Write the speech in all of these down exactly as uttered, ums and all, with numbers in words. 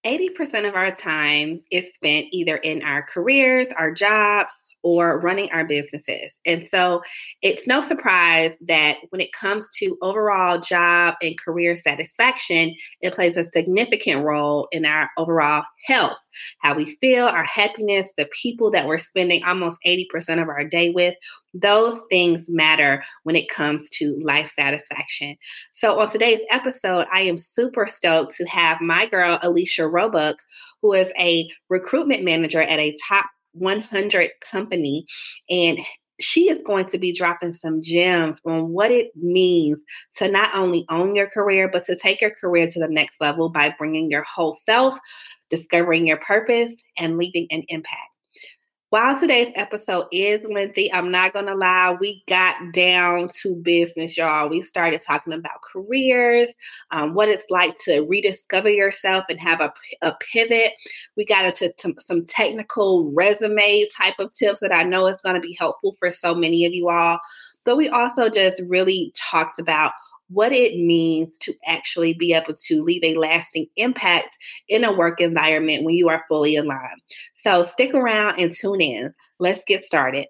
eighty percent of our time is spent either in our careers, our jobs, or running our businesses. And so it's no surprise that when it comes to overall job and career satisfaction, it plays a significant role in our overall health, how we feel, our happiness, the people that we're spending almost eighty percent of our day with. Those things matter when it comes to life satisfaction. So on today's episode, I am super stoked to have my girl, Alicia Roebuck, who is a recruitment manager at a top one hundred company. And she is going to be dropping some gems on what it means to not only own your career, but to take your career to the next level by bringing your whole self, discovering your purpose, and leaving an impact. While today's episode is lengthy, I'm not going to lie, we got down to business, y'all. We started talking about careers, um, what it's like to rediscover yourself and have a, a pivot. We got into t- some technical resume type of tips that I know is going to be helpful for so many of you all. But we also just really talked about what it means to actually be able to leave a lasting impact in a work environment when you are fully aligned. So stick around and tune in. Let's get started.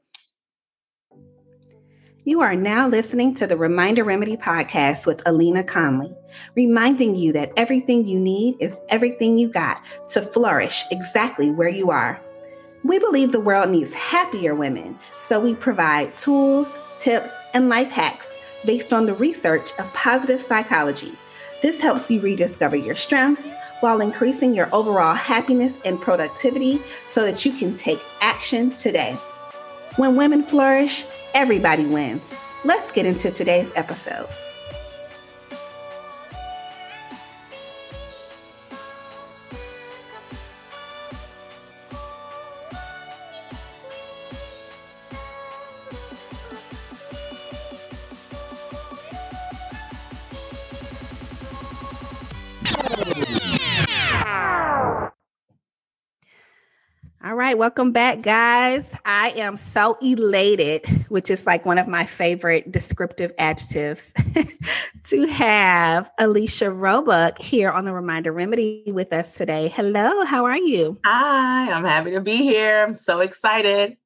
You are now listening to the Reminder Remedy podcast with Alina Conley, reminding you that everything you need is everything you got to flourish exactly where you are. We believe the world needs happier women, so we provide tools, tips, and life hacks based on the research of positive psychology. This helps you rediscover your strengths while increasing your overall happiness and productivity so that you can take action today. When women flourish, everybody wins. Let's get into today's episode. All right, welcome back, guys. I am so elated, which is like one of my favorite descriptive adjectives, to have Alicia Roebuck here on the Reminder Remedy with us today. Hello, how are you? Hi, I'm happy to be here. I'm so excited.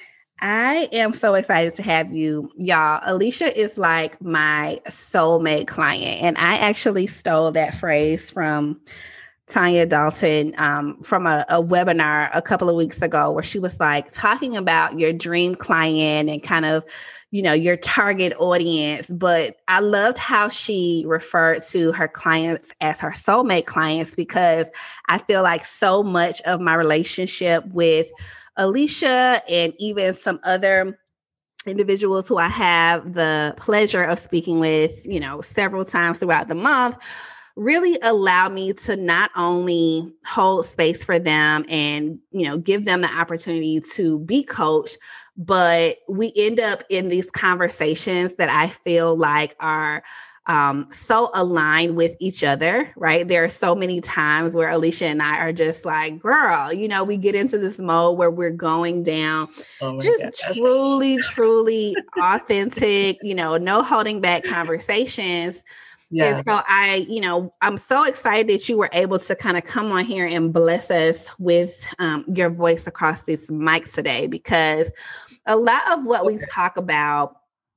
I am so excited to have you, y'all. Alicia is like my soulmate client, and I actually stole that phrase from Tanya Dalton um, from a, a webinar a couple of weeks ago where she was like talking about your dream client and kind of, you know, your target audience. But I loved how she referred to her clients as her soulmate clients, because I feel like so much of my relationship with Alicia and even some other individuals who I have the pleasure of speaking with, you know, several times throughout the month, really allow me to not only hold space for them and, you know, give them the opportunity to be coached, but we end up in these conversations that I feel like are um, so aligned with each other, right? There are so many times where Alicia and I are just like, girl, you know, we get into this mode where we're going down, oh just gosh. truly, truly authentic, you know, no holding back conversations. Yes. And so I, you know, I'm so excited that you were able to kind of come on here and bless us with um, your voice across this mic today, because a lot of what okay. we talk about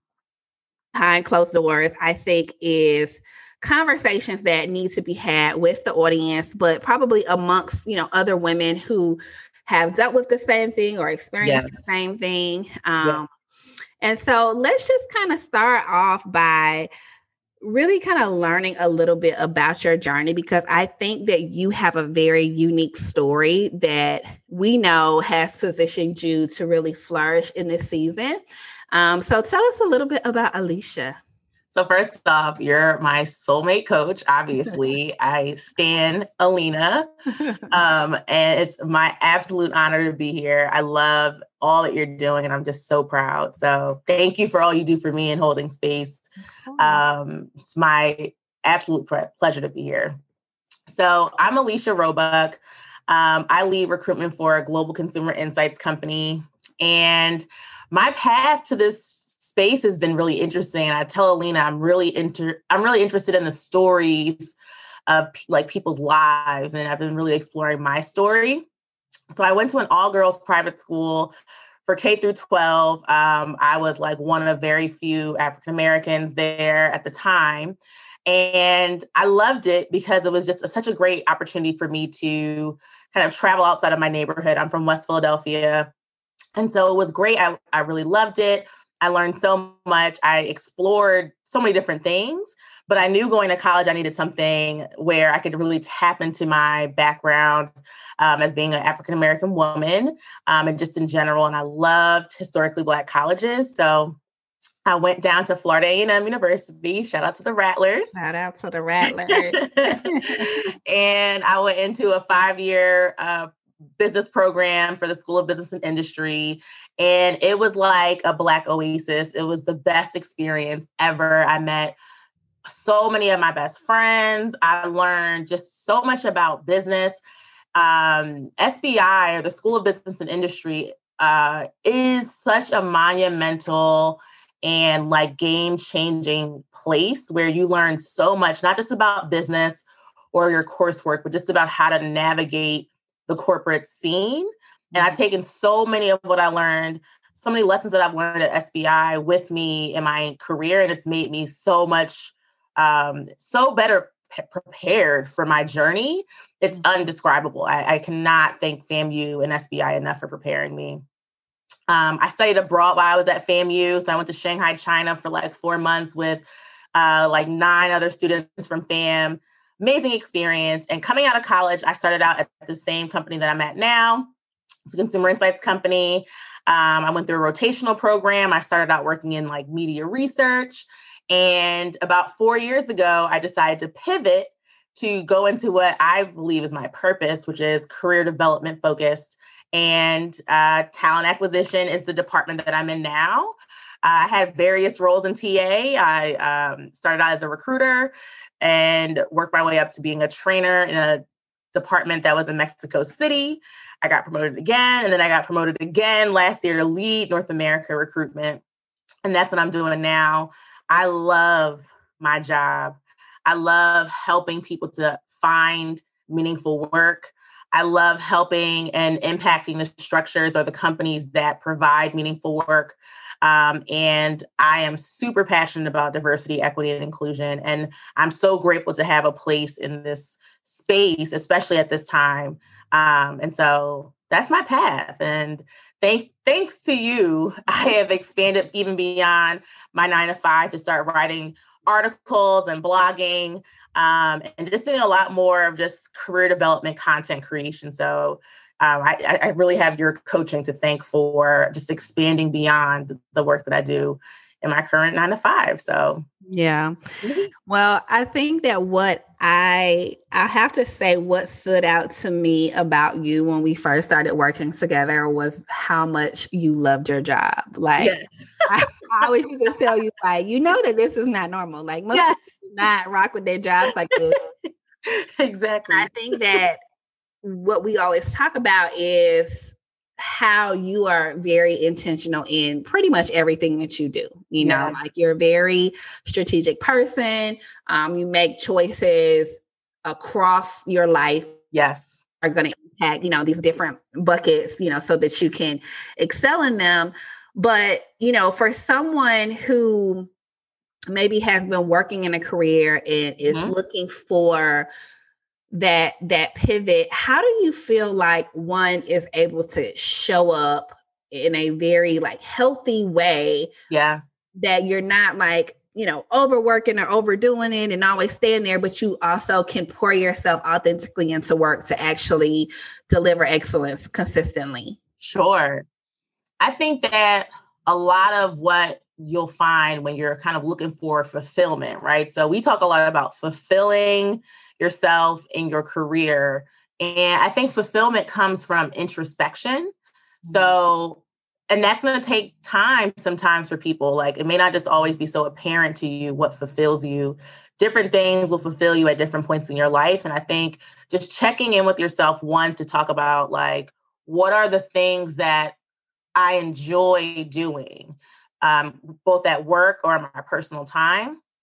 behind closed doors, I think, is conversations that need to be had with the audience, but probably amongst, you know, other women who have dealt with the same thing or experienced yes. the same thing. Um, yes. And so let's just kind of start off by really kind of learning a little bit about your journey, because I think that you have a very unique story that we know has positioned you to really flourish in this season. Um, so tell us a little bit about Alicia. So first off, you're my soulmate coach. Obviously, I stan Alina, um, and it's my absolute honor to be here. I love all that you're doing, and I'm just so proud. So thank you for all you do for me in holding space. Um, it's my absolute pre- pleasure to be here. So I'm Alicia Roebuck. Um, I lead recruitment for a global consumer insights company, and my path to this space has been really interesting. And I tell Alina, I'm really inter- I'm really interested in the stories of like people's lives. And I've been really exploring my story. So I went to an all-girls private school for K through twelve. Um, I was like one of very few African Americans there at the time. And I loved it because it was just a, such a great opportunity for me to kind of travel outside of my neighborhood. I'm from West Philadelphia. And so it was great. I, I really loved it. I learned so much. I explored so many different things, but I knew going to college, I needed something where I could really tap into my background um, as being an African-American woman um, and just in general. And I loved historically Black colleges. So I went down to Florida A and M University. Shout out to the Rattlers. Shout out to the Rattlers. And I went into a five-year uh, business program for the School of Business and Industry. And it was like a Black oasis. It was the best experience ever. I met so many of my best friends. I learned just so much about business. Um, S B I, or the School of Business and Industry, uh, is such a monumental and like game-changing place where you learn so much, not just about business or your coursework, but just about how to navigate the corporate scene. And I've taken so many of what I learned, so many lessons that I've learned at S B I with me in my career. And it's made me so much, um, so better p- prepared for my journey. It's undescribable. I, I cannot thank FAMU and S B I enough for preparing me. Um, I studied abroad while I was at FAMU. So I went to Shanghai, China for like four months with uh, like nine other students from FAM. Amazing experience. And coming out of college, I started out at the same company that I'm at now. It's a consumer insights company. Um, I went through a rotational program. I started out working in like media research. And about four years ago, I decided to pivot to go into what I believe is my purpose, which is career development focused. And uh, talent acquisition is the department that I'm in now. Uh, I had various roles in T A. I um, started out as a recruiter and worked my way up to being a trainer in a department that was in Mexico City. I got promoted again, and then I got promoted again last year to lead North America recruitment. And that's what I'm doing now. I love my job. I love helping people to find meaningful work. I love helping and impacting the structures or the companies that provide meaningful work. Um, and I am super passionate about diversity, equity, and inclusion. And I'm so grateful to have a place in this space, especially at this time. Um, and so that's my path. And thank, thanks to you, I have expanded even beyond my nine to five to start writing articles and blogging, um, and just doing a lot more of just career development, content creation. So um, I, I really have your coaching to thank for just expanding beyond the work that I do in my current nine to five. So yeah. Well, I think that what I I have to say what stood out to me about you when we first started working together was how much you loved your job. Like yes. I, I always used to tell you, like, you know that this is not normal. Like most yes. people do not rock with their jobs like this. Exactly. And I think that what we always talk about is how you are very intentional in pretty much everything that you do. You know, yeah. like you're a very strategic person. Um, you make choices across your life. Yes. Are going to impact, you know, these different buckets, you know, so that you can excel in them. But, you know, for someone who maybe has been working in a career and is mm-hmm. looking for that that pivot, how do you feel like one is able to show up in a very like healthy way? Yeah. That you're not like, you know, overworking or overdoing it and always staying there, but you also can pour yourself authentically into work to actually deliver excellence consistently. Sure. I think that a lot of what you'll find when you're kind of looking for fulfillment, right? So we talk a lot about fulfilling yourself in your career. And I think fulfillment comes from introspection. Mm-hmm. So, and that's going to take time sometimes for people. Like it may not just always be so apparent to you what fulfills you. Different things will fulfill you at different points in your life. And I think just checking in with yourself, one, to talk about like, what are the things that I enjoy doing, um, both at work or in my personal time?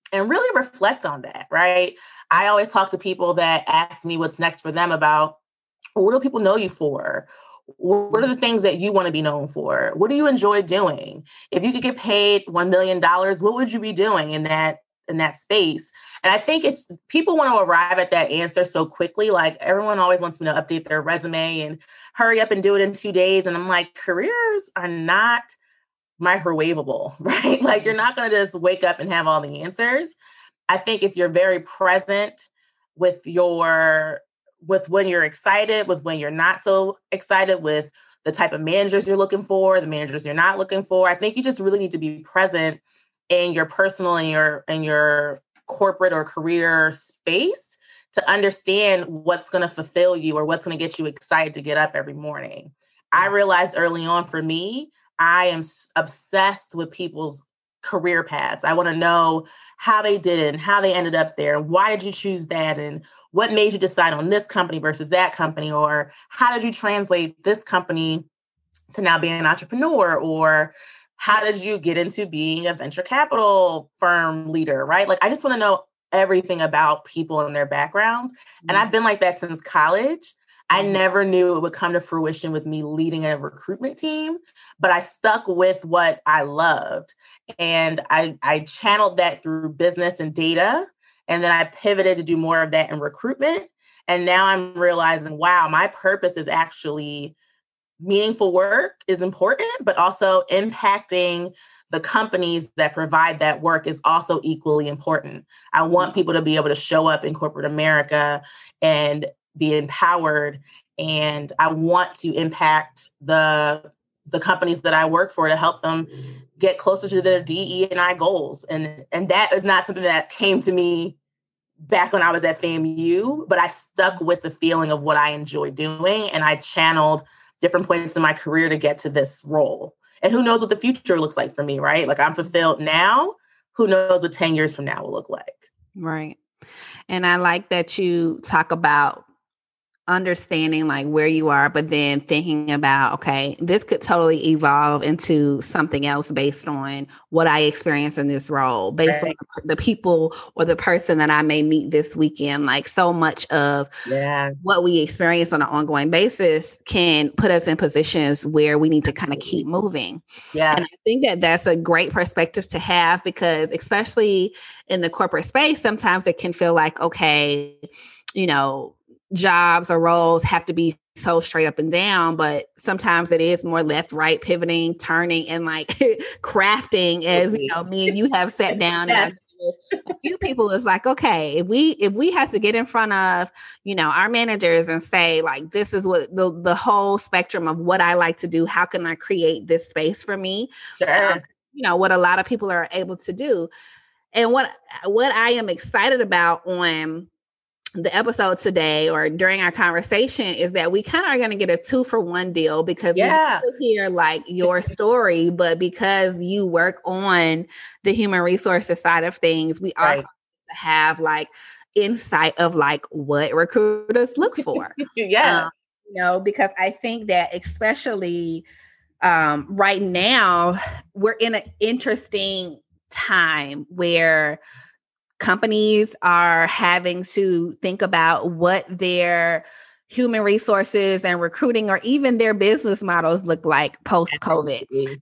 and really reflect on that, right? I always talk to people that ask me what's next for them about, well, what do people know you for? What are the things that you want to be known for? What do you enjoy doing? If you could get paid one million dollars, what would you be doing in that in that space? And I think it's people want to arrive at that answer so quickly. Like everyone always wants me to update their resume and hurry up and do it in two days. And I'm like, careers are not microwavable, right? Like you're not going to just wake up and have all the answers. I think if you're very present with your with when you're excited, with when you're not so excited, with the type of managers you're looking for, the managers you're not looking for. I think you just really need to be present in your personal and your in your corporate or career space to understand what's going to fulfill you or what's going to get you excited to get up every morning. I realized early on for me, I am obsessed with people's career paths. I want to know how they did it and how they ended up there. Why did you choose that? And what made you decide on this company versus that company? Or how did you translate this company to now being an entrepreneur? Or how did you get into being a venture capital firm leader, right? Like, I just want to know everything about people and their backgrounds. Mm-hmm. And I've been like that since college. I never knew it would come to fruition with me leading a recruitment team, but I stuck with what I loved. And I, I channeled that through business and data. And then I pivoted to do more of that in recruitment. And now I'm realizing, wow, my purpose is actually meaningful work is important, but also impacting the companies that provide that work is also equally important. I want people to be able to show up in corporate America and be empowered. And I want to impact the, the companies that I work for to help them get closer to their D E and I goals. And, and that is not something that came to me back when I was at FAMU, but I stuck with the feeling of what I enjoy doing. And I channeled different points in my career to get to this role. And who knows what the future looks like for me, right? Like I'm fulfilled now. Who knows what ten years from now will look like? Right. And I like that you talk about understanding like where you are, but then thinking about, okay, this could totally evolve into something else based on what I experience in this role, based right. on the people or the person that I may meet this weekend. Like so much of yeah. what we experience on an ongoing basis can put us in positions where we need to kind of keep moving. Yeah. And I think that that's a great perspective to have because especially in the corporate space, sometimes it can feel like, okay, you know, jobs or roles have to be so straight up and down, but sometimes it is more left, right, pivoting, turning, and like crafting as, you know, me and you have sat down yes. and a few people is like, okay, if we, if we have to get in front of, you know, our managers and say like, this is what the, the whole spectrum of what I like to do. How can I create this space for me? Sure. Um, you know, what a lot of people are able to do. And what, what I am excited about on the episode today or during our conversation is that we kind of are going to get a two for one deal because yeah. we hear like your story, but because you work on the human resources side of things, we right. also have like insight of like what recruiters look for. yeah. Um, you know, because I think that especially um, right now, we're in an interesting time where companies are having to think about what their human resources and recruiting or even their business models look like post-COVID. Absolutely.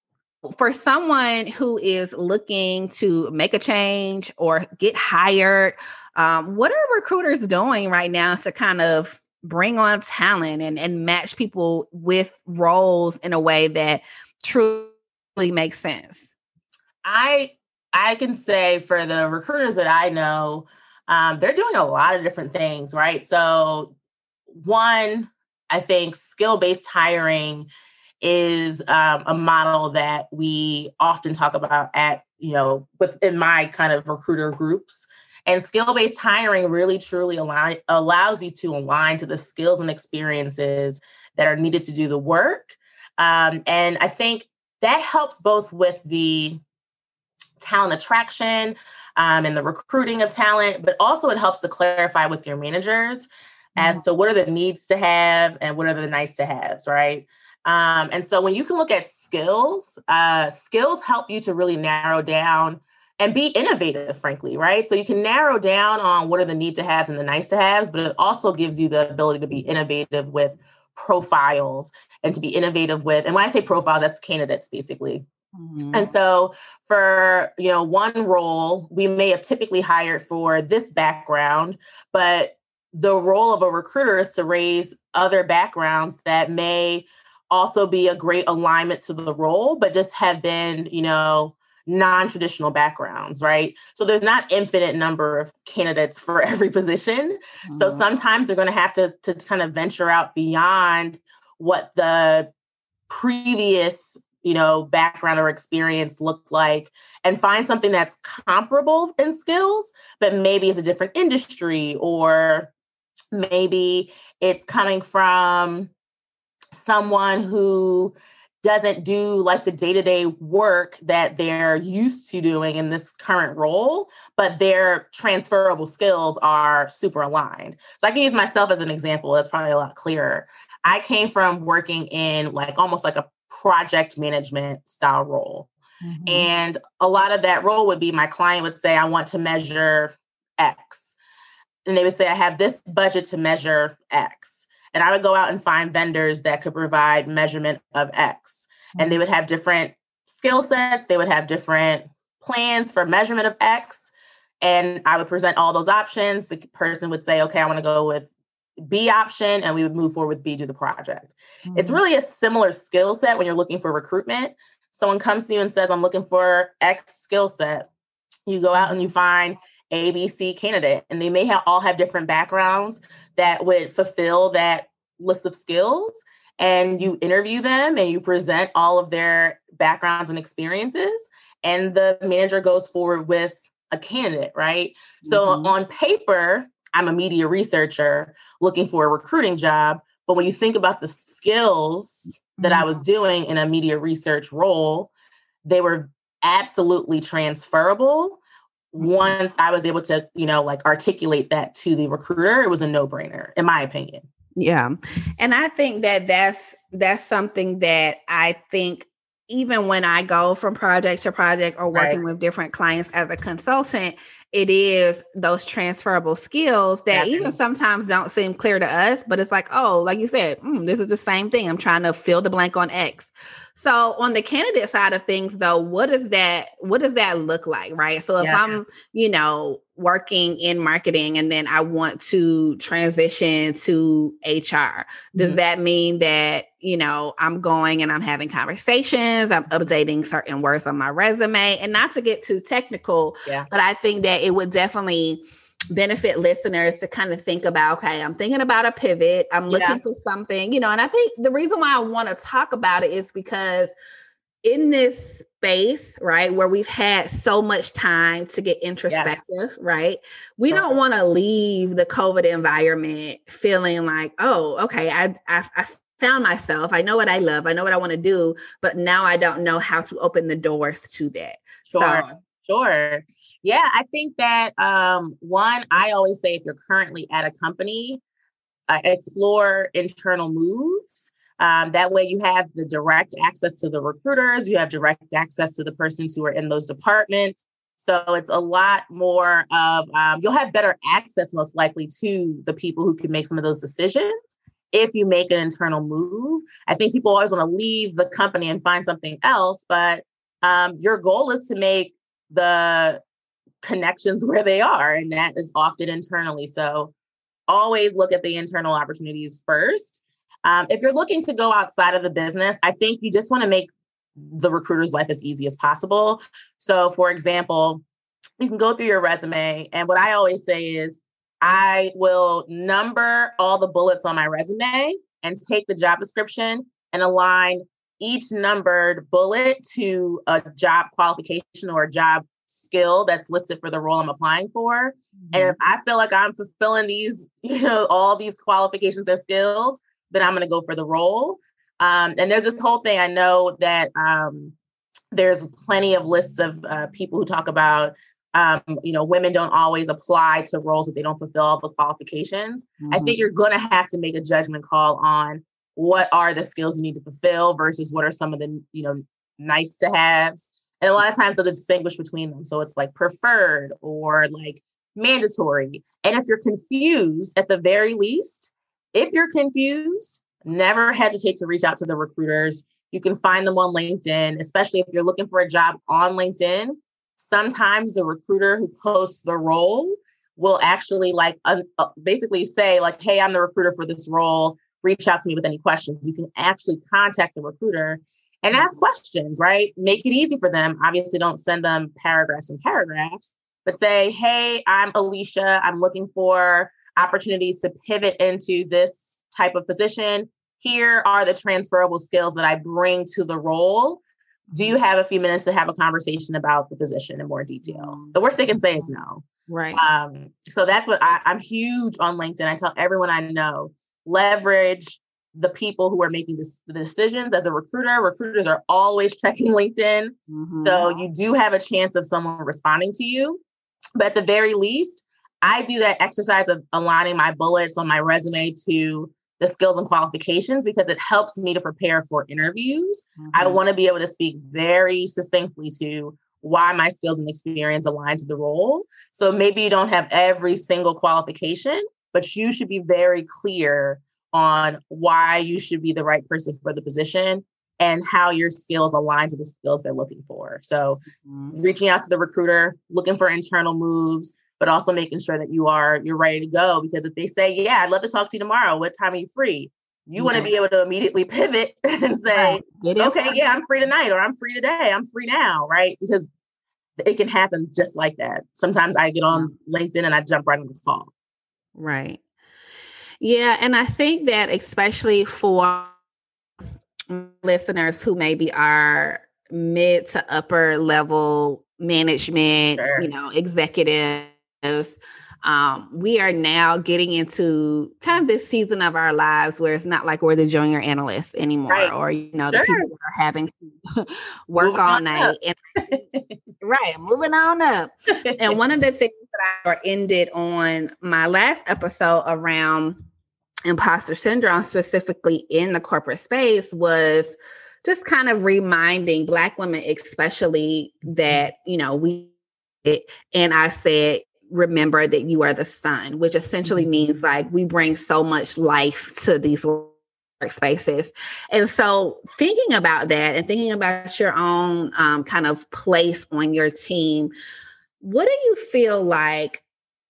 For someone who is looking to make a change or get hired, um, what are recruiters doing right now to kind of bring on talent and, and match people with roles in a way that truly makes sense? I I can say for the recruiters that I know, um, they're doing a lot of different things, right? So one, I think skill-based hiring is um, a model that we often talk about at, you know, within my kind of recruiter groups. And skill-based hiring really truly allow, allows you to align to the skills and experiences that are needed to do the work. Um, and I think that helps both with the talent attraction um, and the recruiting of talent, but also it helps to clarify with your managers mm-hmm. as to what are the needs to have and what are the nice to haves, right? Um, and so when you can look at skills, uh, skills help you to really narrow down and be innovative, frankly, right? So you can narrow down on what are the need to haves and the nice to haves, but it also gives you the ability to be innovative with profiles and to be innovative with, and when I say profiles, that's candidates basically. Mm-hmm. And so for, you know, one role, we may have typically hired for this background, but the role of a recruiter is to raise other backgrounds that may also be a great alignment to the role, but just have been, you know, non-traditional backgrounds, right? So there's not infinite number of candidates for every position. Mm-hmm. So sometimes they're going to have to, to kind of venture out beyond what the previous, you know, background or experience looked like and find something that's comparable in skills, but maybe it's a different industry, or maybe it's coming from someone who doesn't do like the day-to-day work that they're used to doing in this current role, but their transferable skills are super aligned. So I can use myself as an example. That's probably a lot clearer. I came from working in like almost like a project management style role. Mm-hmm. And a lot of that role would be my client would say, I want to measure X. And they would say, I have this budget to measure X. And I would go out and find vendors that could provide measurement of X. Mm-hmm. And they would have different skill sets. They would have different plans for measurement of X. And I would present all those options. The person would say, okay, I want to go with B option. And we would move forward with B, do the project. Mm-hmm. It's really a similar skill set when you're looking for recruitment. Someone comes to you and says, I'm looking for X skill set. You go out and you find A, B, C candidate, and they may have all have different backgrounds that would fulfill that list of skills. And you interview them and you present all of their backgrounds and experiences, and the manager goes forward with a candidate, right? Mm-hmm. So on paper, I'm a media researcher looking for a recruiting job. But when you think about the skills mm-hmm. that I was doing in a media research role, they were absolutely transferable. Once I was able to, you know, like articulate that to the recruiter, it was a no-brainer, in my opinion. Yeah. And I think that that's, that's something that I think even when I go from project to project or working right. with different clients as a consultant, it is those transferable skills that Definitely. even sometimes don't seem clear to us, but it's like, oh, like you said, mm, this is the same thing. I'm trying to fill the blank on X. So on the candidate side of things, though, what does that, what does that look like? Right. So if yeah. I'm, you know, working in marketing and then I want to transition to H R, does mm-hmm. that mean that, you know, I'm going and I'm having conversations, I'm updating certain words on my resume, and not to get too technical, yeah. but I think that it would definitely benefit listeners to kind of think about, okay, I'm thinking about a pivot. I'm looking yeah. for something, you know, and I think the reason why I want to talk about it is because in this space, right, where we've had so much time to get introspective, yes. right? We sure. don't want to leave the COVID environment feeling like, oh, okay, I, I, I found myself. I know what I love. I know what I want to do, but now I don't know how to open the doors to that. Sure, so, sure. Yeah, I think that um, one, I always say if you're currently at a company, uh, explore internal moves. Um, that way you have the direct access to the recruiters, you have direct access to the persons who are in those departments. So it's a lot more of, um, you'll have better access most likely to the people who can make some of those decisions if you make an internal move. I think people always want to leave the company and find something else, but um, your goal is to make the connections where they are, and that is often internally. So always look at the internal opportunities first. Um, if you're looking to go outside of the business, I think you just want to make the recruiter's life as easy as possible. So for example, you can go through your resume, and what I always say is I will number all the bullets on my resume and take the job description and align each numbered bullet to a job qualification or a job skill that's listed for the role I'm applying for. Mm-hmm. And if I feel like I'm fulfilling these, you know, all these qualifications or skills, then I'm going to go for the role. Um, and there's this whole thing. I know that um, there's plenty of lists of uh, people who talk about, um, you know, women don't always apply to roles if they don't fulfill all the qualifications. Mm-hmm. I think you're going to have to make a judgment call on what are the skills you need to fulfill versus what are some of the, you know, nice to haves. And a lot of times they'll distinguish between them. So it's like preferred or like mandatory. And if you're confused, at the very least, if you're confused, never hesitate to reach out to the recruiters. You can find them on LinkedIn, especially if you're looking for a job on LinkedIn. Sometimes the recruiter who posts the role will actually like uh, basically say like, hey, I'm the recruiter for this role. Reach out to me with any questions. You can actually contact the recruiter and ask questions, right? Make it easy for them. Obviously, don't send them paragraphs and paragraphs, but say, hey, I'm Alicia. I'm looking for opportunities to pivot into this type of position. Here are the transferable skills that I bring to the role. Do you have a few minutes to have a conversation about the position in more detail? The worst they can say is no. Right. Um, so that's what I, I'm huge on LinkedIn. I tell everyone I know, leverage the people who are making this, the decisions. As a recruiter, recruiters are always checking LinkedIn. Mm-hmm. So you do have a chance of someone responding to you. But at the very least, I do that exercise of aligning my bullets on my resume to the skills and qualifications because it helps me to prepare for interviews. Mm-hmm. I want to be able to speak very succinctly to why my skills and experience align to the role. So maybe you don't have every single qualification, but you should be very clear on why you should be the right person for the position and how your skills align to the skills they're looking for. So mm-hmm. reaching out to the recruiter, looking for internal moves, but also making sure that you are, you're ready to go. Because if they say, yeah, I'd love to talk to you tomorrow, what time are you free? You right. want to be able to immediately pivot and say, right. okay, yeah, I'm free tonight, or I'm free today. I'm free now, right? Because it can happen just like that. Sometimes I get on yeah. LinkedIn and I jump right on the call. Right. Yeah. And I think that especially for listeners who maybe are mid to upper level management, sure. you know, executives, um, we are now getting into kind of this season of our lives where it's not like we're the junior analysts anymore, right. or, you know, sure. the people that are having to work moving all night. And, right. Moving on up. And one of the things that I ended on my last episode around imposter syndrome, specifically in the corporate space, was just kind of reminding Black women, especially, that, you know, we, and I said, remember that you are the sun, which essentially means like we bring so much life to these workspaces. And so thinking about that and thinking about your own um, kind of place on your team, what do you feel like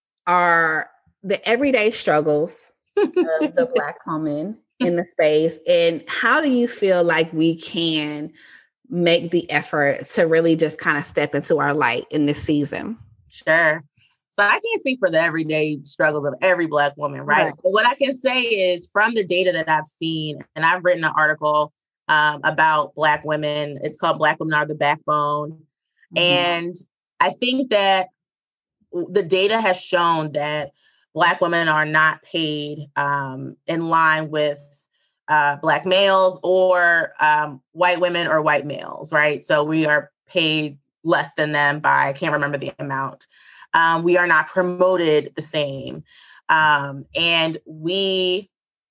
are the everyday struggles of the Black woman in the space, and how do you feel like we can make the effort to really just kind of step into our light in this season? Sure. So I can't speak for the everyday struggles of every Black woman, right? right. But what I can say is from the data that I've seen, and I've written an article um, about Black women. It's called Black Women Are the Backbone. Mm-hmm. And I think that the data has shown that Black women are not paid um, in line with uh, Black males or um, white women or white males, right? So we are paid less than them by, I can't remember the amount. Um, we are not promoted the same. Um, and we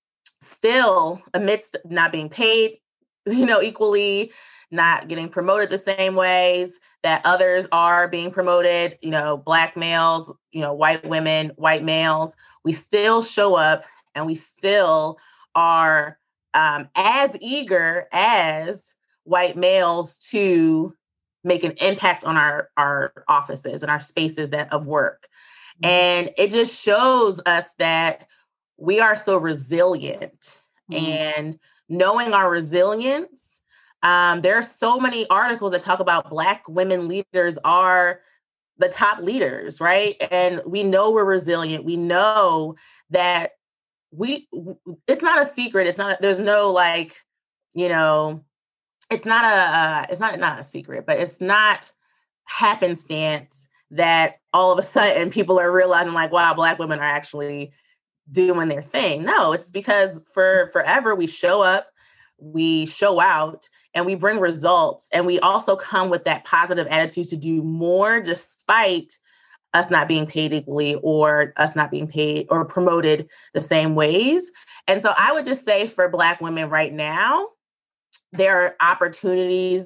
still, amidst not being paid, you know, equally, not getting promoted the same ways that others are being promoted, you know, Black males, you know, white women, white males, we still show up and we still are um, as eager as white males to make an impact on our, our offices and our spaces that of work. Mm-hmm. And it just shows us that we are so resilient. Mm-hmm. And knowing our resilience, Um, there are so many articles that talk about Black women leaders are the top leaders, right? And we know we're resilient. We know that we, it's not a secret. It's not, there's no like, you know, it's not a, uh, it's not, not a secret, but it's not happenstance that all of a sudden people are realizing like, wow, Black women are actually doing their thing. No, it's because for forever we show up, we show out, and we bring results. And we also come with that positive attitude to do more despite us not being paid equally or us not being paid or promoted the same ways. And so I would just say for Black women right now, there are opportunities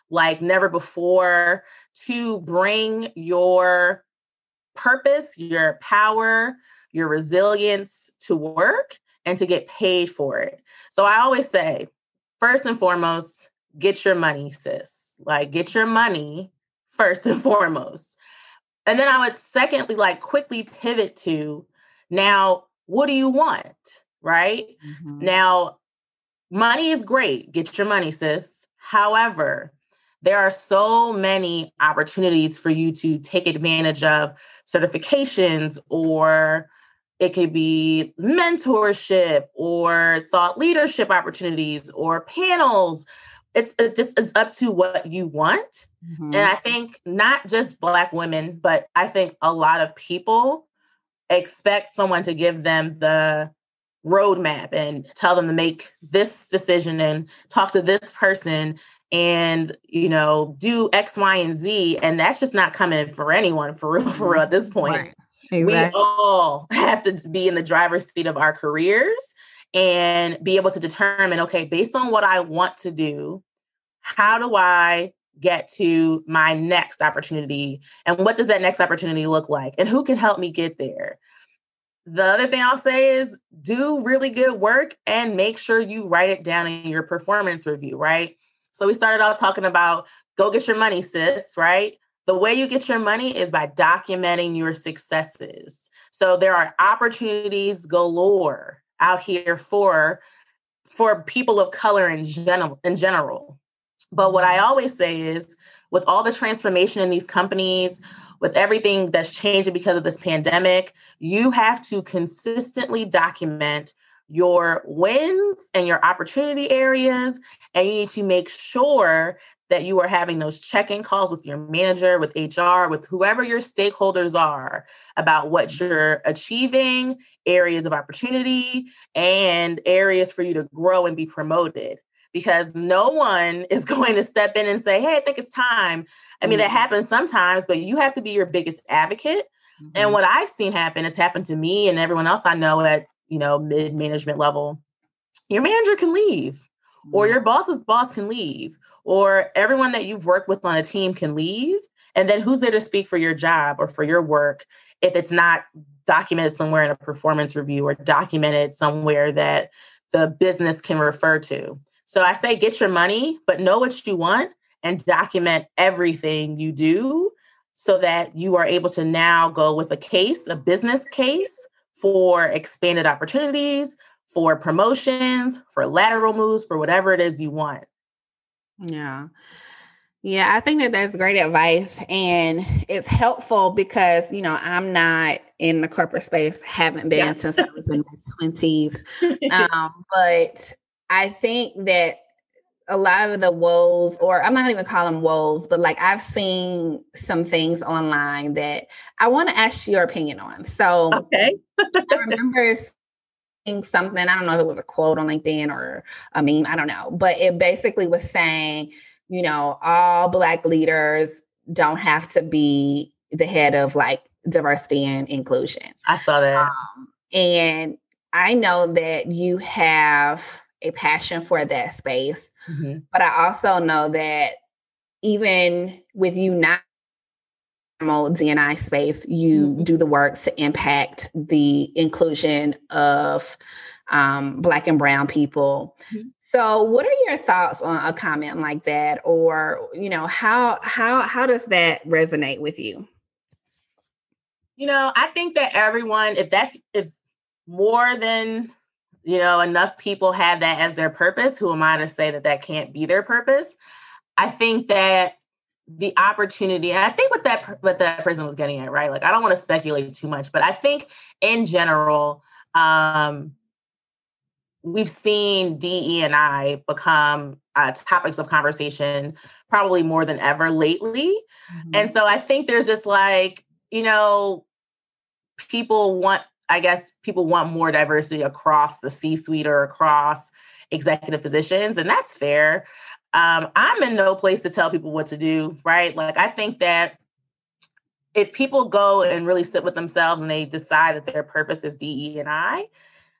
like never before to bring your purpose, your power, your resilience to work and to get paid for it. So I always say, first and foremost, get your money, sis. Like, get your money first and foremost. And then I would secondly, like, quickly pivot to, now, what do you want? Right? Mm-hmm. Now, money is great. Get your money, sis. However, there are so many opportunities for you to take advantage of certifications, or it could be mentorship or thought leadership opportunities or panels. It's, it just is up to what you want. Mm-hmm. And I think not just Black women, but I think a lot of people expect someone to give them the roadmap and tell them to make this decision and talk to this person and, you know, do X, Y, and Z. And that's just not coming for anyone, for real, for real at this point. Right. Exactly. We all have to be in the driver's seat of our careers and be able to determine, okay, based on what I want to do, how do I get to my next opportunity? And what does that next opportunity look like? And who can help me get there? The other thing I'll say is do really good work and make sure you write it down in your performance review, right? So we started out talking about go get your money, sis, right? The way you get your money is by documenting your successes. So there are opportunities galore out here for, for people of color in general, in general. But what I always say is, with all the transformation in these companies, with everything that's changing because of this pandemic, you have to consistently document your wins and your opportunity areas. And you need to make sure that you are having those check-in calls with your manager, with H R, with whoever your stakeholders are about what you're achieving, areas of opportunity, and areas for you to grow and be promoted. Because no one is going to step in and say, hey, I think it's time. I mean, mm-hmm. that happens sometimes, but you have to be your biggest advocate. Mm-hmm. And what I've seen happen, it's happened to me and everyone else I know at, you know, mid-management level. Your manager can leave, mm-hmm. or your boss's boss can leave, or everyone that you've worked with on a team can leave. And then who's there to speak for your job or for your work if it's not documented somewhere in a performance review or documented somewhere that the business can refer to? So I say get your money, but know what you want and document everything you do so that you are able to now go with a case, a business case for expanded opportunities, for promotions, for lateral moves, for whatever it is you want. Yeah. Yeah, I think that that's great advice. And it's helpful because, you know, I'm not in the corporate space, haven't been yeah. since I was in my twenties. Um, but I think that a lot of the woes, or I'm not even calling them woes, but like I've seen some things online that I want to ask your opinion on. So okay. I remember seeing something, I don't know if it was a quote on LinkedIn or a meme, I don't know, but it basically was saying, you know, all Black leaders don't have to be the head of like diversity and inclusion. I saw that. Um, and I know that you have a passion for that space. Mm-hmm. But I also know that even with you not in the D and I space, you mm-hmm. do the work to impact the inclusion of um, Black and Brown people. Mm-hmm. So what are your thoughts on a comment like that? Or, you know, how how how does that resonate with you? You know, I think that everyone, if that's if more than you know, enough people have that as their purpose, who am I to say that that can't be their purpose? I think that the opportunity, and I think what that what that person was getting at, right? Like, I don't want to speculate too much, but I think in general, um, we've seen D E and I become uh, topics of conversation probably more than ever lately. Mm-hmm. And so I think there's just like, you know, people want I guess people want more diversity across the C-suite or across executive positions, and that's fair. Um, I'm in no place to tell people what to do, right? Like, I think that if people go and really sit with themselves and they decide that their purpose is D E and I,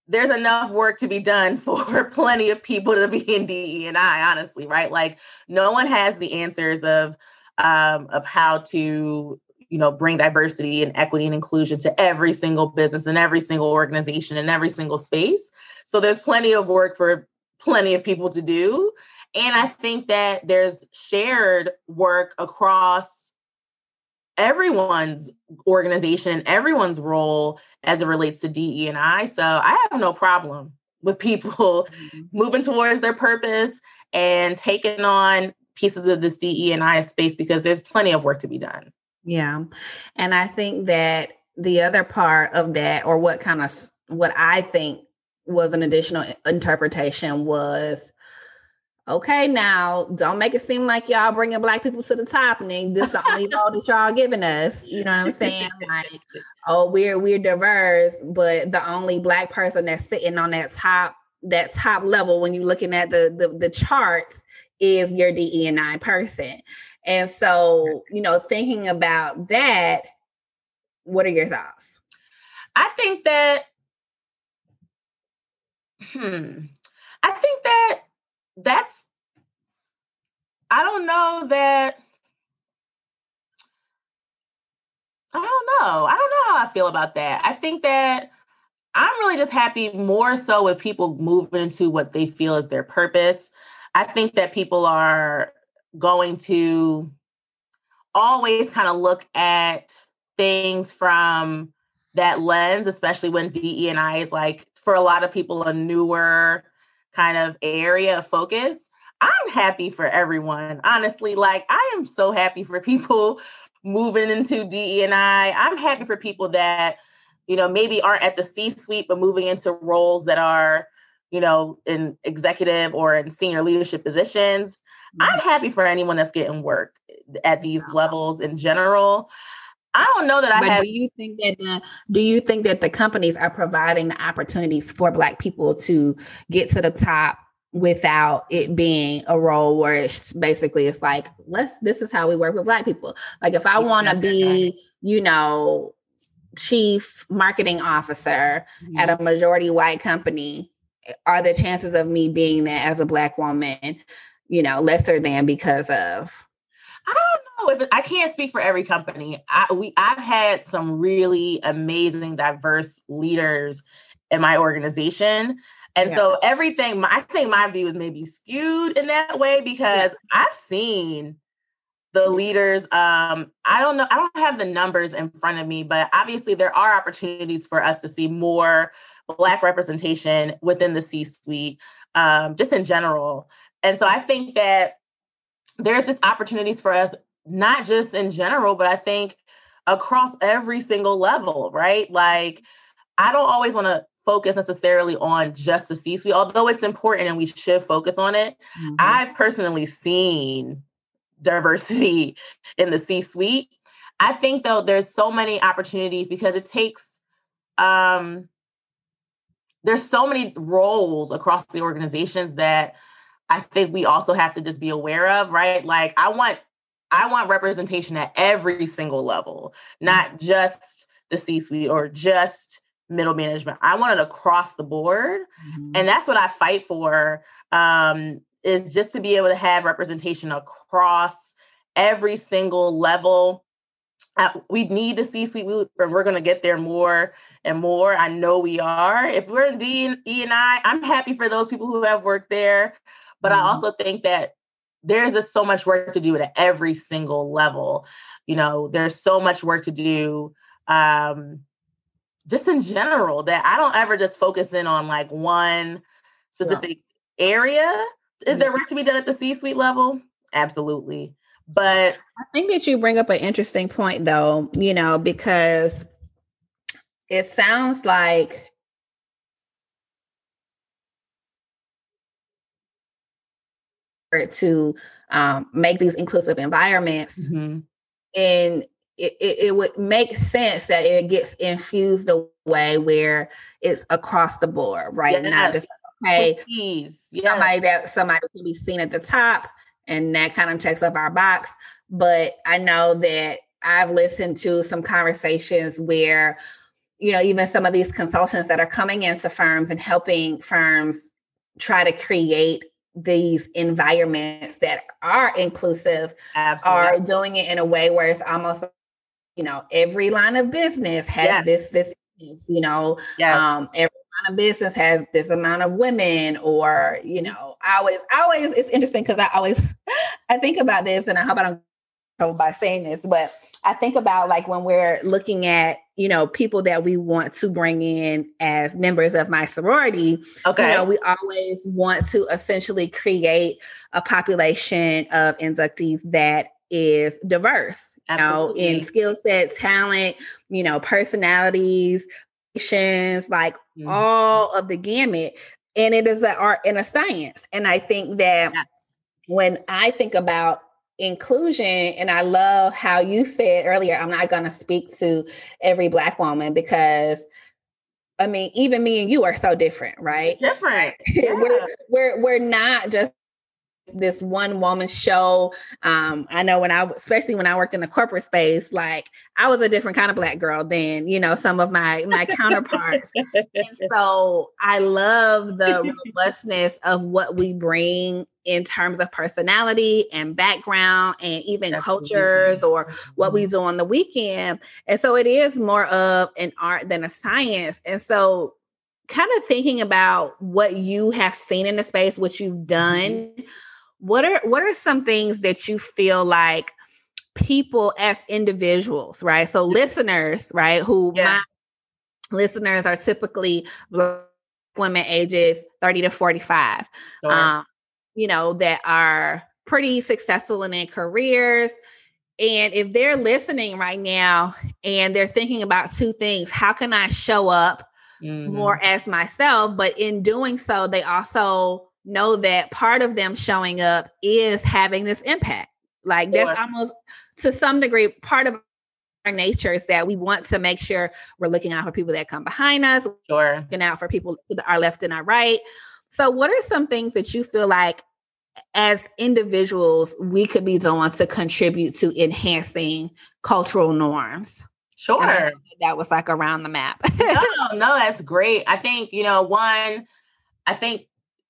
there's enough work to be done for plenty of people to be in D E and I, honestly, right? Like no one has the answers of, um, of how to, you know, bring diversity and equity and inclusion to every single business and every single organization and every single space. So there's plenty of work for plenty of people to do. And I think that there's shared work across everyone's organization, everyone's role as it relates to D E and I. So I have no problem with people mm-hmm. moving towards their purpose and taking on pieces of this D E and I space because there's plenty of work to be done. Yeah. And I think that the other part of that, or what kind of, what I think was an additional interpretation was, okay, now don't make it seem like y'all bringing Black people to the top and then this is the only vote that y'all giving us. You know what I'm saying? Like, oh, we're we're diverse, but the only Black person that's sitting on that top that top level when you're looking at the the, the charts is your D E and I person. And so, you know, thinking about that, what are your thoughts? I think that, hmm, I think that that's, I don't know that, I don't know. I don't know how I feel about that. I think that I'm really just happy more so with people moving into what they feel is their purpose. I think that people are going to always kind of look at things from that lens, especially when D E and I is like, for a lot of people, a newer kind of area of focus. I'm happy for everyone, honestly. Like, I am so happy for people moving into D E and I. I'm happy for people that, you know, maybe aren't at the C-suite, but moving into roles that are, you know, in executive or in senior leadership positions. Mm-hmm. I'm happy for anyone that's getting work at these levels in general. I don't know that I but have. Do you think that the, do you think that the companies are providing the opportunities for Black people to get to the top without it being a role where it's basically it's like, let's, this is how we work with Black people. Like if I want to be, you know, chief marketing officer mm-hmm. at a majority white company, are the chances of me being that as a Black woman, you know, lesser than because of? I don't know if it, I can't speak for every company. I, we I've had some really amazing, diverse leaders in my organization. And yeah. so everything, I think my view is maybe skewed in that way because yeah. I've seen the leaders. Um, I don't know. I don't have the numbers in front of me, but obviously there are opportunities for us to see more Black representation within the C-suite, um, just in general. And so I think that there's just opportunities for us, not just in general, but I think across every single level, right? Like, I don't always want to focus necessarily on just the C-suite, although it's important and we should focus on it. Mm-hmm. I've personally seen diversity in the C-suite. I think, though, there's so many opportunities because it takes, um, there's so many roles across the organizations that I think we also have to just be aware of, right? Like I want, I want representation at every single level, not just the C-suite or just middle management. I want it across the board. Mm-hmm. And that's what I fight for, um, is just to be able to have representation across every single level. Uh, we need the C-suite, we, and we're going to get there more and more. I know we are. If we're in D E and I, I'm happy for those people who have worked there. But mm-hmm. I also think that there's just so much work to do at every single level. You know, there's so much work to do um, just in general that I don't ever just focus in on like one specific yeah. area. Is there work to be done at the C-suite level? Absolutely. But I think that you bring up an interesting point, though, you know, because it sounds like to um, make these inclusive environments, mm-hmm. and it, it, it would make sense that it gets infused a way where it's across the board, right? Yes. Not just okay, Please. Yes. somebody that somebody can be seen at the top, and that kind of checks up our box. But I know that I've listened to some conversations where, you know, even some of these consultants that are coming into firms and helping firms try to create these environments that are inclusive, Absolutely. are doing it in a way where it's almost, you know, every line of business has yes. this, this, you know, yes. um, every line of business has this amount of women, or, you know, I always, I always, it's interesting because I always, I think about this, and I hope I don't go by saying this, but I think about like when we're looking at, you know, people that we want to bring in as members of my sorority, okay. you know, we always want to essentially create a population of inductees that is diverse, Absolutely. you know, in skill set, talent, you know, personalities, like mm-hmm. all of the gamut. And it is an art and a science. And I think that yes. when I think about inclusion, and I love how you said earlier, I'm not going to speak to every Black woman because, I mean, even me and you are so different, right? Different. Yeah. we're, we're, we're not just this one woman show. Um, I know when I, especially when I worked in the corporate space, like I was a different kind of Black girl than, you know, some of my, my counterparts. And so I love the robustness of what we bring in terms of personality and background and even Absolutely. Cultures or what we do on the weekend. And so it is more of an art than a science. And so kind of thinking about what you have seen in the space, what you've done, mm-hmm. What are what are some things that you feel like people as individuals, right? So listeners, right, who yeah. my listeners are typically Black women ages thirty to forty-five, sure. um, you know, that are pretty successful in their careers. And if they're listening right now and they're thinking about two things, how can I show up mm-hmm. more as myself? But in doing so, they also know that part of them showing up is having this impact. Like sure. that's almost to some degree part of our nature is that we want to make sure we're looking out for people that come behind us, sure. looking out for people to our left and our right. So what are some things that you feel like as individuals we could be doing to contribute to enhancing cultural norms? Sure. That was like around the map. no, no, that's great. I think, you know, one, I think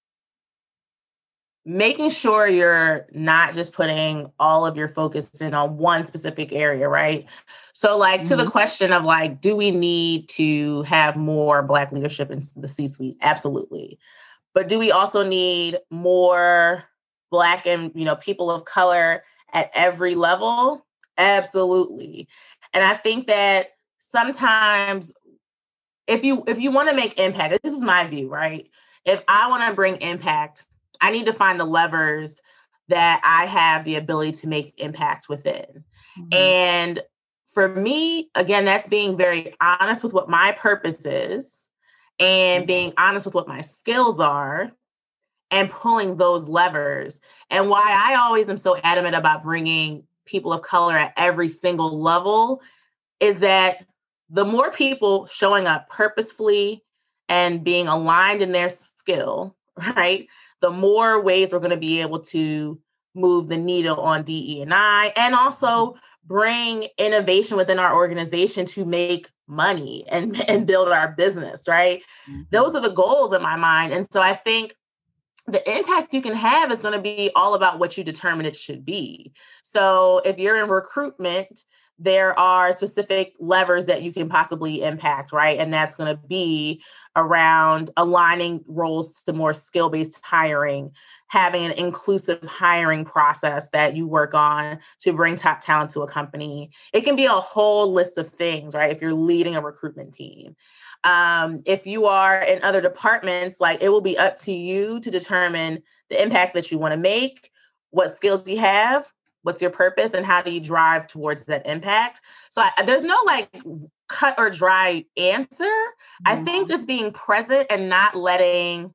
making sure you're not just putting all of your focus in on one specific area, right? So like mm-hmm. to the question of like, do we need to have more Black leadership in the C-suite? Absolutely. But do we also need more Black and, you know, people of color at every level? Absolutely. And I think that sometimes if you if you want to make impact, this is my view, right? If I want to bring impact, I need to find the levers that I have the ability to make impact within. Mm-hmm. And for me, again, that's being very honest with what my purpose is and being honest with what my skills are and pulling those levers. And why I always am so adamant about bringing people of color at every single level is that the more people showing up purposefully and being aligned in their skill, right? The more ways we're going to be able to move the needle on D E and I, and also bring innovation within our organization to make money and, and build our business, right? Mm-hmm. Those are the goals in my mind. And so I think the impact you can have is going to be all about what you determine it should be. So if you're in recruitment, there are specific levers that you can possibly impact, right? And that's going to be around aligning roles to more skill-based hiring, having an inclusive hiring process that you work on to bring top talent to a company. It can be a whole list of things, right? If you're leading a recruitment team. Um, if you are in other departments, like it will be up to you to determine the impact that you want to make, what skills you have, what's your purpose, and how do you drive towards that impact? So I, there's no like cut or dry answer. Mm-hmm. I think just being present and not letting,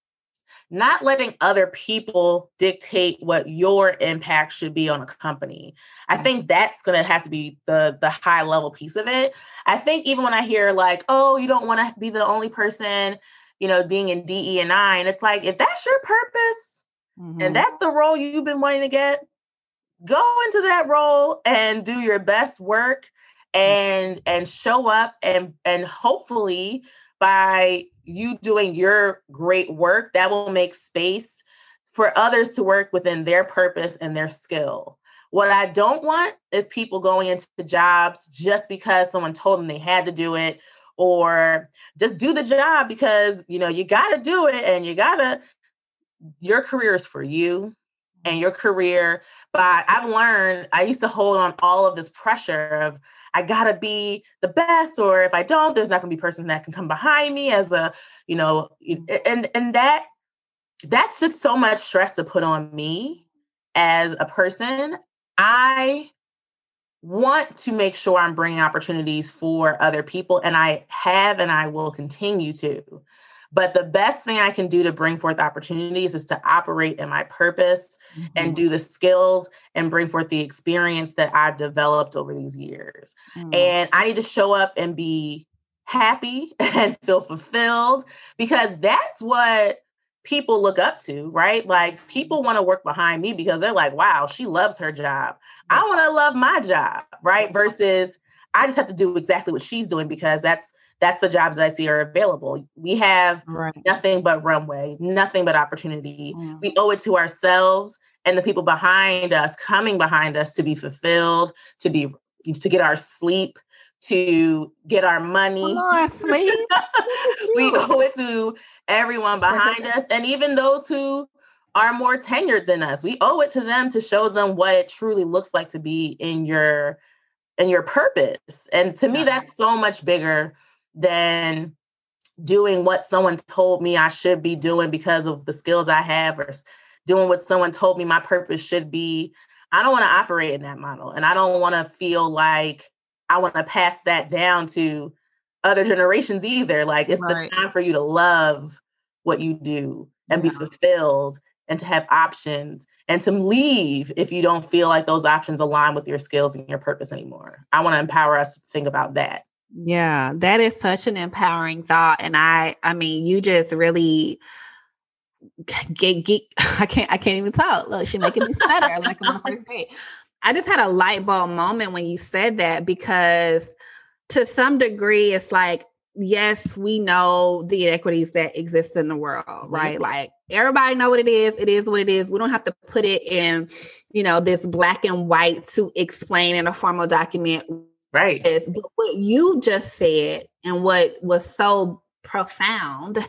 not letting other people dictate what your impact should be on a company. I think that's going to have to be the, the high level piece of it. I think even when I hear like, oh, you don't want to be the only person, you know, being in D E and I, and it's like, if that's your purpose mm-hmm. and that's the role you've been wanting to get, go into that role and do your best work and and show up, and and hopefully by you doing your great work, that will make space for others to work within their purpose and their skill. What I don't want is people going into the jobs just because someone told them they had to do it, or just do the job because, you know, you got to do it, and you got to, your career is for you and your career. But I've learned, I used to hold on all of this pressure of, I gotta be the best, or if I don't, there's not gonna be a person that can come behind me as a, you know, and, and that, that's just so much stress to put on me as a person. I want to make sure I'm bringing opportunities for other people, and I have, and I will continue to. But the best thing I can do to bring forth opportunities is to operate in my purpose, mm-hmm. and do the skills and bring forth the experience that I've developed over these years. Mm-hmm. And I need to show up and be happy and feel fulfilled, because that's what people look up to, right? Like, people want to work behind me because they're like, wow, she loves her job. I want to love my job, right? Versus I just have to do exactly what she's doing because that's That's the jobs that I see are available. We have right. nothing but runway, nothing but opportunity. Mm. We owe it to ourselves and the people behind us, coming behind us, to be fulfilled, to be, to get our sleep, to get our money. Come on, sleep. We owe it to everyone behind us, and even those who are more tenured than us. We owe it to them to show them what it truly looks like to be in your in your purpose. And to me, that's so much bigger than doing what someone told me I should be doing because of the skills I have, or doing what someone told me my purpose should be. I don't want to operate in that model. And I don't want to feel like I want to pass that down to other generations either. Like, it's right. the time for you to love what you do and yeah. be fulfilled, and to have options, and to leave if you don't feel like those options align with your skills and your purpose anymore. I want to empower us to think about that. Yeah, that is such an empowering thought. And I, I mean, you just really get, get I can't, I can't even talk. Look, she's making me stutter like I'm on the first date. I just had a light bulb moment when you said that, because to some degree, it's like, yes, we know the inequities that exist in the world, right? Mm-hmm. Like, everybody know what it is. It is what it is. We don't have to put it in, you know, this black and white to explain in a formal document. Right. But what you just said, and what was so profound,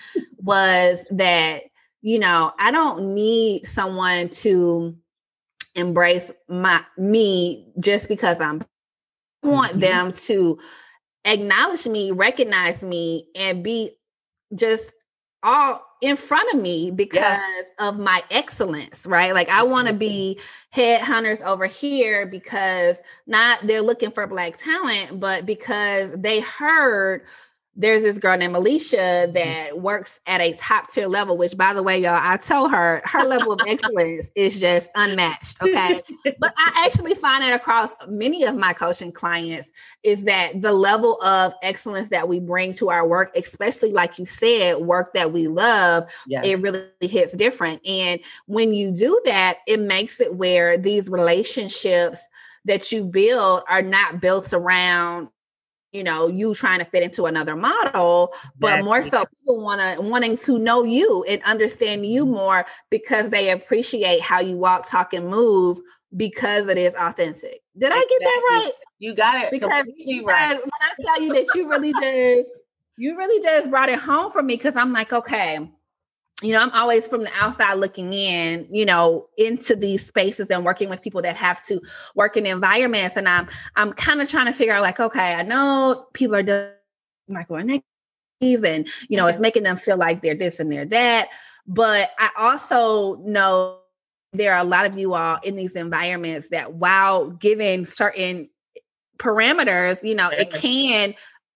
was that, you know, I don't need someone to embrace my me just because I'm I want mm-hmm. them to acknowledge me, recognize me, and be just all in front of me because yeah. of my excellence, right? Like, I want to be headhunters over here because not they're looking for Black talent, but because they heard there's this girl named Alicia that works at a top tier level, which, by the way, y'all, I told her her level of excellence is just unmatched. Okay. But I actually find it across many of my coaching clients is that the level of excellence that we bring to our work, especially like you said, work that we love, yes. it really hits different. And when you do that, it makes it where these relationships that you build are not built around, you know, you trying to fit into another model, but exactly. more so people want to wanting to know you and understand you more because they appreciate how you walk, talk, and move because it is authentic. Did exactly. I get that right? You got it. Because, because right. when I tell you that you really just, you really just brought it home for me, because I'm like, okay, you know, I'm always from the outside looking in, you know, into these spaces and working with people that have to work in environments. And I'm, I'm kind of trying to figure out, like, okay, I know people are doing microeconomics and, you know, okay. it's making them feel like they're this and they're that. But I also know there are a lot of you all in these environments that, while given certain parameters, you know, yeah. it can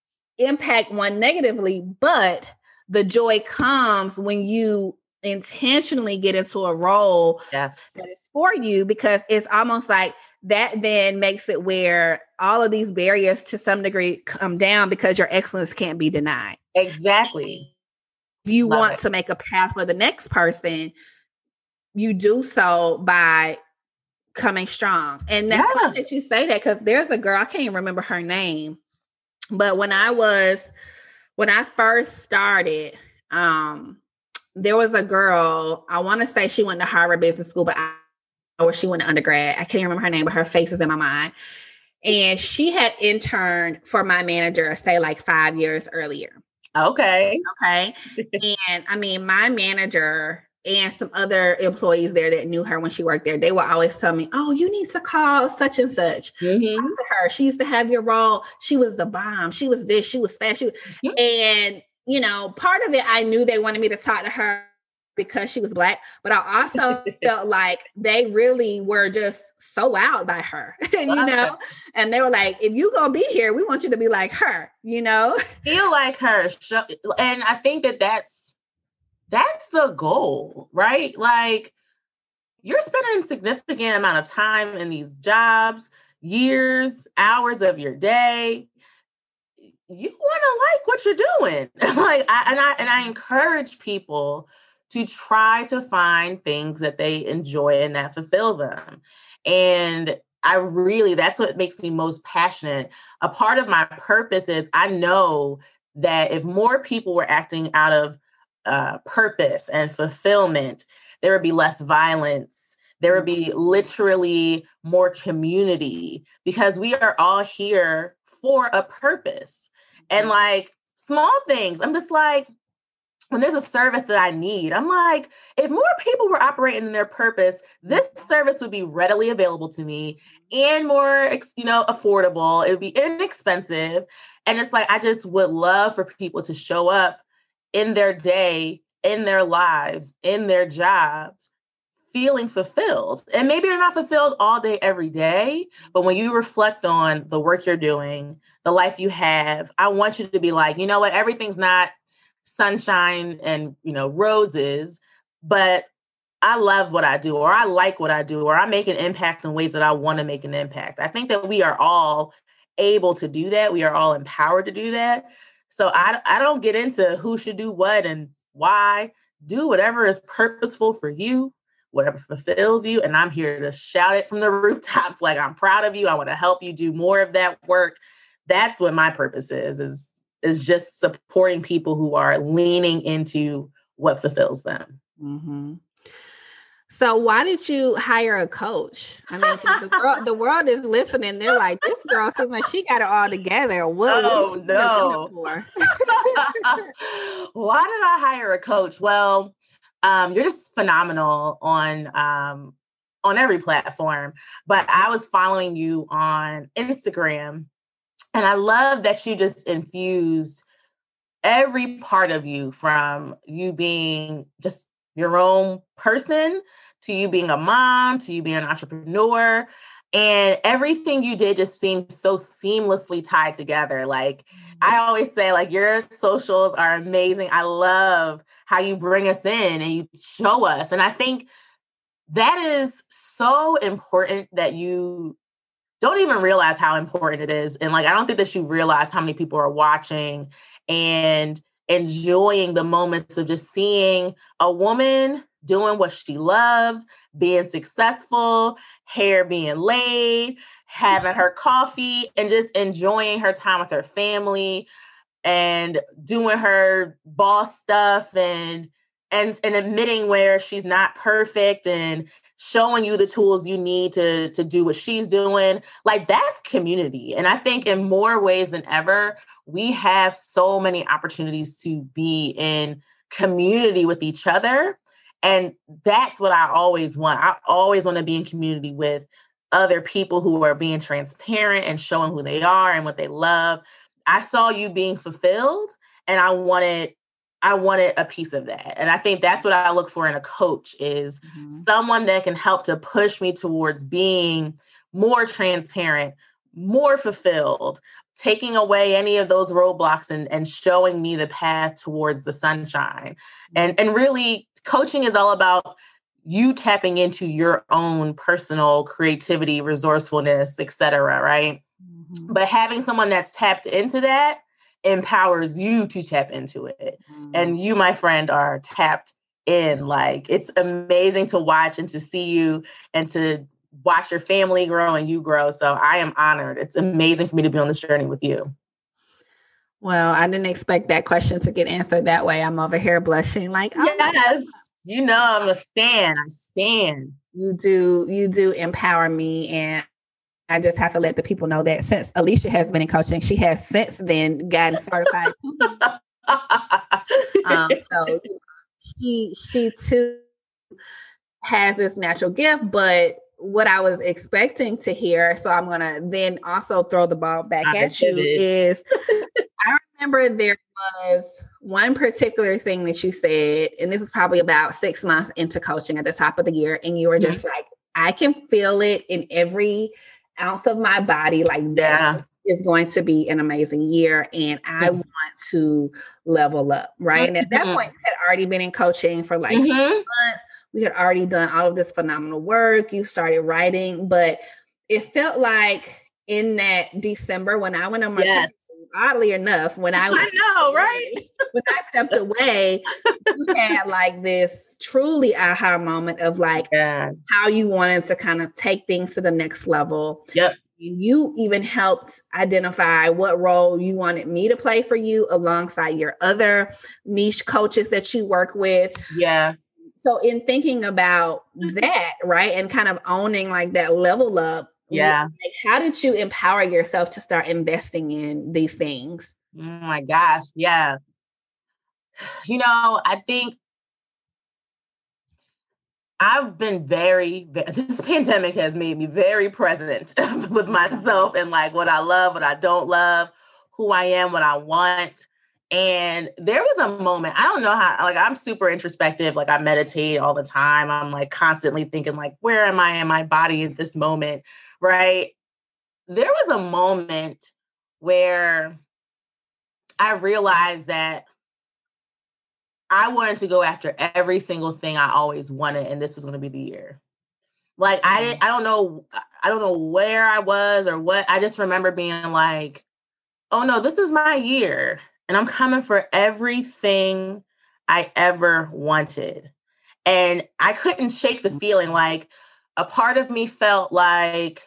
impact one negatively, but the joy comes when you intentionally get into a role yes. that is for you, because it's almost like that then makes it where all of these barriers to some degree come down because your excellence can't be denied. Exactly. If you Love want it. to make a path for the next person, you do so by coming strong. And that's Yeah. funny that you say that, because there's a girl, I can't even remember her name, but when I was, when I first started, um, there was a girl, I want to say she went to Harvard Business School, but I, or she went to undergrad. I can't remember her name, but her face is in my mind. And she had interned for my manager, say like five years earlier. Okay. Okay. And I mean, my manager and some other employees there that knew her when she worked there, they would always tell me, oh, you need to call such and such. Mm-hmm. Talk to her. She used to have your role. She was the bomb. She was this. She was fast. She was... Mm-hmm. And, you know, part of it, I knew they wanted me to talk to her because she was Black, but I also felt like they really were just so wowed by her, you know? And they were like, if you're going to be here, we want you to be like her, you know? Feel like her. And I think that that's, that's the goal, right? Like, you're spending a significant amount of time in these jobs, years, hours of your day. You want to like what you're doing. like, I, and I, and I encourage people to try to find things that they enjoy and that fulfill them. And I really, that's what makes me most passionate. A part of my purpose is I know that if more people were acting out of uh, purpose and fulfillment, there would be less violence. There would be literally more community, because we are all here for a purpose. And like small things, I'm just like, when there's a service that I need, I'm like, if more people were operating in their purpose, this service would be readily available to me and more, you know, affordable. It would be inexpensive. And it's like, I just would love for people to show up in their day, in their lives, in their jobs, feeling fulfilled. And maybe you're not fulfilled all day, every day, but when you reflect on the work you're doing, the life you have, I want you to be like, you know what, everything's not sunshine and, you know, roses, but I love what I do, or I like what I do, or I make an impact in ways that I want to make an impact. I think that we are all able to do that. We are all empowered to do that. So I, I don't get into who should do what and why. Do whatever is purposeful for you, whatever fulfills you. And I'm here to shout it from the rooftops. Like, I'm proud of you. I want to help you do more of that work. That's what my purpose is, is is just supporting people who are leaning into what fulfills them. Mm-hmm. So why did you hire a coach? I mean, the, world, the world is listening. They're like, this girl seems like she got it all together. What, oh, what no. Why did I hire a coach? Well, um, you're just phenomenal on, um, on every platform, but I was following you on Instagram. And I love that you just infused every part of you, from you being just your own person, to you being a mom, to you being an entrepreneur. And everything you did just seemed so seamlessly tied together. Like, I always say, like, your socials are amazing. I love how you bring us in and you show us. And I think that is so important, that you don't even realize how important it is. And like, I don't think that you realize how many people are watching and enjoying the moments of just seeing a woman doing what she loves, being successful, hair being laid, having her coffee, and just enjoying her time with her family and doing her boss stuff, and and and admitting where she's not perfect and showing you the tools you need to, to do what she's doing. Like, that's community. And I think in more ways than ever, we have so many opportunities to be in community with each other. And that's what I always want. I always want to be in community with other people who are being transparent and showing who they are and what they love. I saw you being fulfilled, and I wanted I wanted a piece of that. And I think that's what I look for in a coach, is mm-hmm. someone that can help to push me towards being more transparent, more fulfilled, taking away any of those roadblocks and, and showing me the path towards the sunshine. And, and really, coaching is all about you tapping into your own personal creativity, resourcefulness, et cetera, right? Mm-hmm. But having someone that's tapped into that empowers you to tap into it. Mm. And you, my friend, are tapped in. Like, it's amazing to watch and to see you and to watch your family grow and you grow. So I am honored. It's amazing for me to be on this journey with you. Well, I didn't expect that question to get answered that way. I'm over here blushing like, oh, yes, you know, I'm a stan. I stand. You do, you do empower me. And I just have to let the people know that since Alicia has been in coaching, she has since then gotten certified. um, so she, she too has this natural gift, but what I was expecting to hear, so I'm going to then also throw the ball back I at you, it. is I remember there was one particular thing that you said, and this is probably about six months into coaching at the top of the year, and you were just mm-hmm. like, I can feel it in every ounce of my body, like that yeah. is going to be an amazing year, and I mm-hmm. want to level up, right? Mm-hmm. And at that point, you had already been in coaching for like mm-hmm. six months. We had already done all of this phenomenal work. You started writing, but it felt like in that December when I went on my yes. trip, oddly enough, when I was I know, away, right? when I stepped away, you had like this truly aha moment of like yeah. how you wanted to kind of take things to the next level. Yep. You even helped identify what role you wanted me to play for you alongside your other niche coaches that you work with. Yeah. So in thinking about that, right, and kind of owning like that level up, yeah. Like, how did you empower yourself to start investing in these things? Oh my gosh, yeah. You know, I think I've been very, this pandemic has made me very present with myself and like what I love, what I don't love, who I am, what I want. And there was a moment, I don't know how, like, I'm super introspective. Like I meditate all the time. I'm like constantly thinking like, where am I in my body at this moment? Right. There was a moment where I realized that I wanted to go after every single thing I always wanted. And this was going to be the year. Like, I didn't, I don't know, I don't know where I was or what. I just remember being like, oh no, this is my year. And I'm coming for everything I ever wanted. And I couldn't shake the feeling. Like a part of me felt like,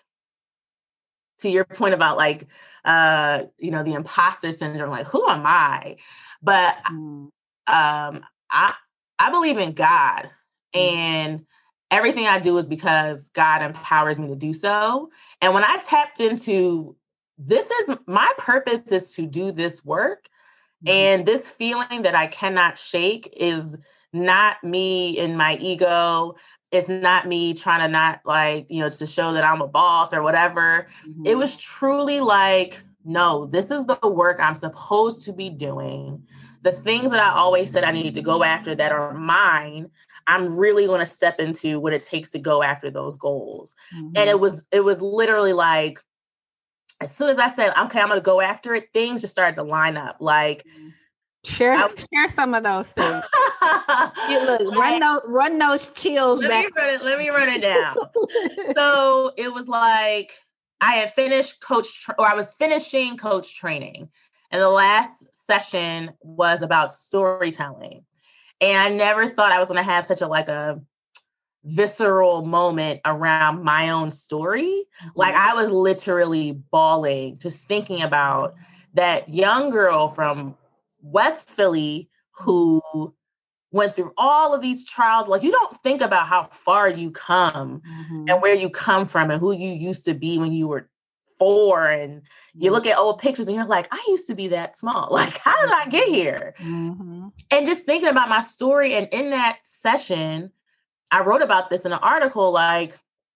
to your point about like, uh, you know, the imposter syndrome, like, who am I? But mm. um, I, I believe in God mm. and everything I do is because God empowers me to do so. And when I tapped into, this is my purpose is to do this work. Mm-hmm. And this feeling that I cannot shake is not me in my ego. It's not me trying to not like, you know, to show that I'm a boss or whatever. Mm-hmm. It was truly like, no, this is the work I'm supposed to be doing. The things that I always said I needed to go after that are mine, I'm really going to step into what it takes to go after those goals. Mm-hmm. And it was, it was literally like, as soon as I said, okay, I'm going to go after it, things just started to line up. Like, share, I, share some of those things. You look, run those, run those chills let back. Me run it, let me run it down. So it was like I had finished coach, tra- or I was finishing coach training, and the last session was about storytelling. And I never thought I was going to have such a like a visceral moment around my own story. Like I was literally bawling, just thinking about that young girl from West Philly who went through all of these trials. Like you don't think about how far you come mm-hmm. and where you come from and who you used to be when you were four. And you look at old pictures and you're like, I used to be that small. Like, how did I get here? Mm-hmm. And just thinking about my story. And in that session, I wrote about this in an article, like,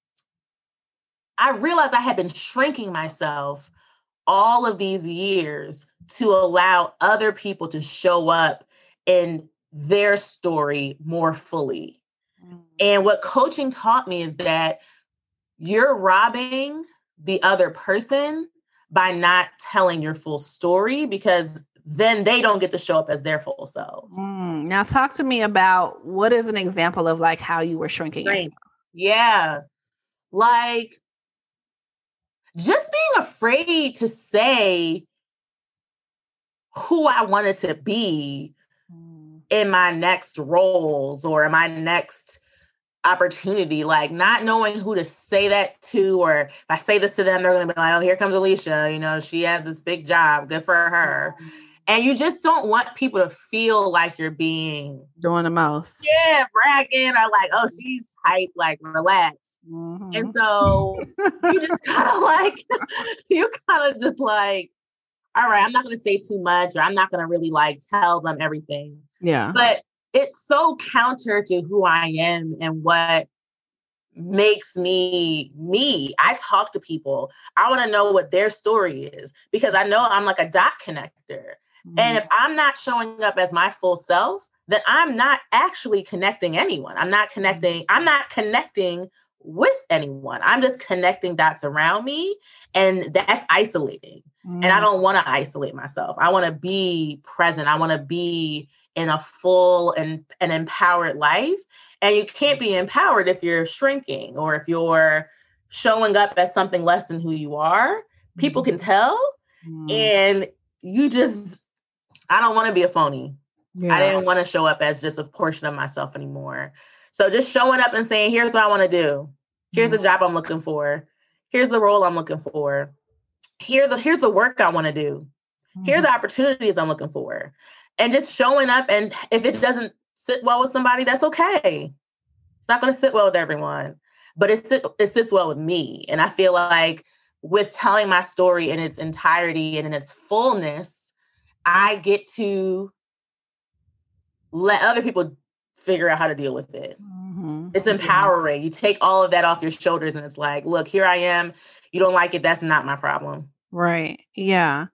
I realized I had been shrinking myself all of these years to allow other people to show up in their story more fully. Mm-hmm. And what coaching taught me is that you're robbing the other person by not telling your full story, because then they don't get to show up as their full selves. Mm, now talk to me about what is an example of like how you were shrinking right. yourself. Yeah. Like just being afraid to say who I wanted to be mm. in my next roles or in my next opportunity, like not knowing who to say that to, or if I say this to them, they're going to be like, oh, here comes Alicia. You know, she has this big job. Good for her. Mm-hmm. And you just don't want people to feel like you're being doing the most. Yeah, bragging or like, oh, she's hype, like relax. Mm-hmm. And so you just kind of like, you kind of just like, all right, I'm not going to say too much, or I'm not going to really like tell them everything. Yeah. But it's so counter to who I am and what makes me me. I talk to people. I want to know what their story is because I know I'm like a dot connector. Mm-hmm. And if I'm not showing up as my full self, then I'm not actually connecting anyone. I'm not connecting. I'm not connecting with anyone. I'm just connecting dots around me. And that's isolating. Mm-hmm. And I don't want to isolate myself. I want to be present. I want to be in a full and an empowered life. And you can't be empowered if you're shrinking or if you're showing up as something less than who you are. People can tell. Mm. And you just, I don't want to be a phony. Yeah. I didn't want to show up as just a portion of myself anymore. So just showing up and saying, here's what I want to do. Here's mm. the job I'm looking for. Here's the role I'm looking for. Here the, here's the work I want to do. Mm. Here are the opportunities I'm looking for. And just showing up, and if it doesn't sit well with somebody, that's okay. It's not going to sit well with everyone, but it, sit, it sits well with me. And I feel like with telling my story in its entirety and in its fullness, I get to let other people figure out how to deal with it. Mm-hmm. It's empowering. You take all of that off your shoulders and it's like, look, here I am. You don't like it. That's not my problem. Right. Yeah.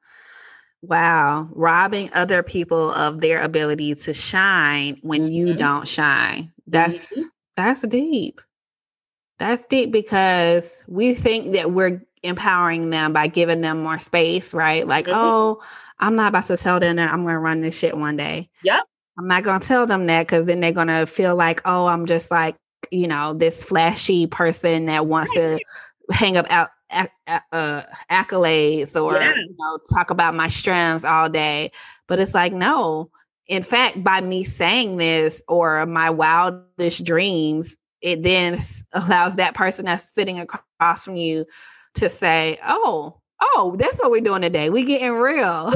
Wow. Robbing other people of their ability to shine when mm-hmm. you don't shine. That's, mm-hmm. that's deep. That's deep because we think that we're empowering them by giving them more space, right? Like, mm-hmm. oh, I'm not about to tell them that I'm going to run this shit one day. Yep. I'm not going to tell them that because then they're going to feel like, oh, I'm just like, you know, this flashy person that wants to hang up out uh, accolades or yeah. you know, talk about my strengths all day. But it's like, no. In fact, by me saying this or my wildest dreams, it then allows that person that's sitting across from you to say, oh, oh, that's what we're doing today. We getting real.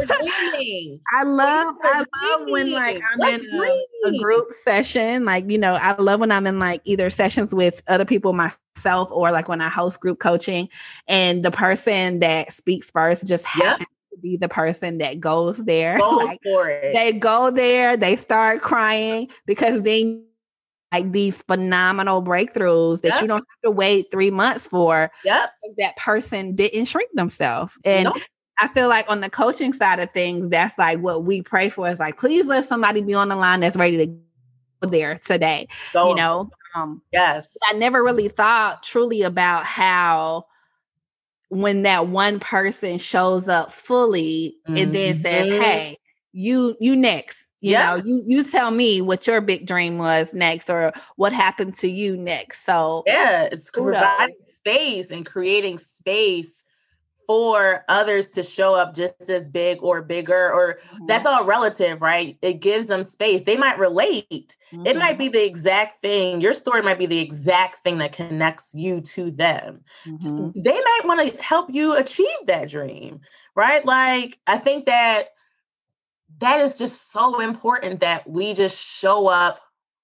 I love, I love when like I'm Let's in a, a group session. Like, you know, I love when I'm in like either sessions with other people myself or like when I host group coaching and the person that speaks first just happens yep. to be the person that goes there. Goes like, for it. They go there, they start crying because then like these phenomenal breakthroughs that yep. you don't have to wait three months for. Yep. Because that person didn't shrink themselves. And nope. I feel like on the coaching side of things, that's like what we pray for is like, please let somebody be on the line that's ready to go there today. Go. You know? Um, yes. I never really thought truly about how when that one person shows up fully mm-hmm. and then says, hey, you, you next. You yeah. know, you, you tell me what your big dream was next or what happened to you next. So yeah, it's providing space and creating space for others to show up just as big or bigger, or mm-hmm. that's all relative, right? It gives them space. They might relate. Mm-hmm. It might be the exact thing. Your story might be the exact thing that connects you to them. Mm-hmm. They might want to help you achieve that dream, right? Like, I think that that is just so important that we just show up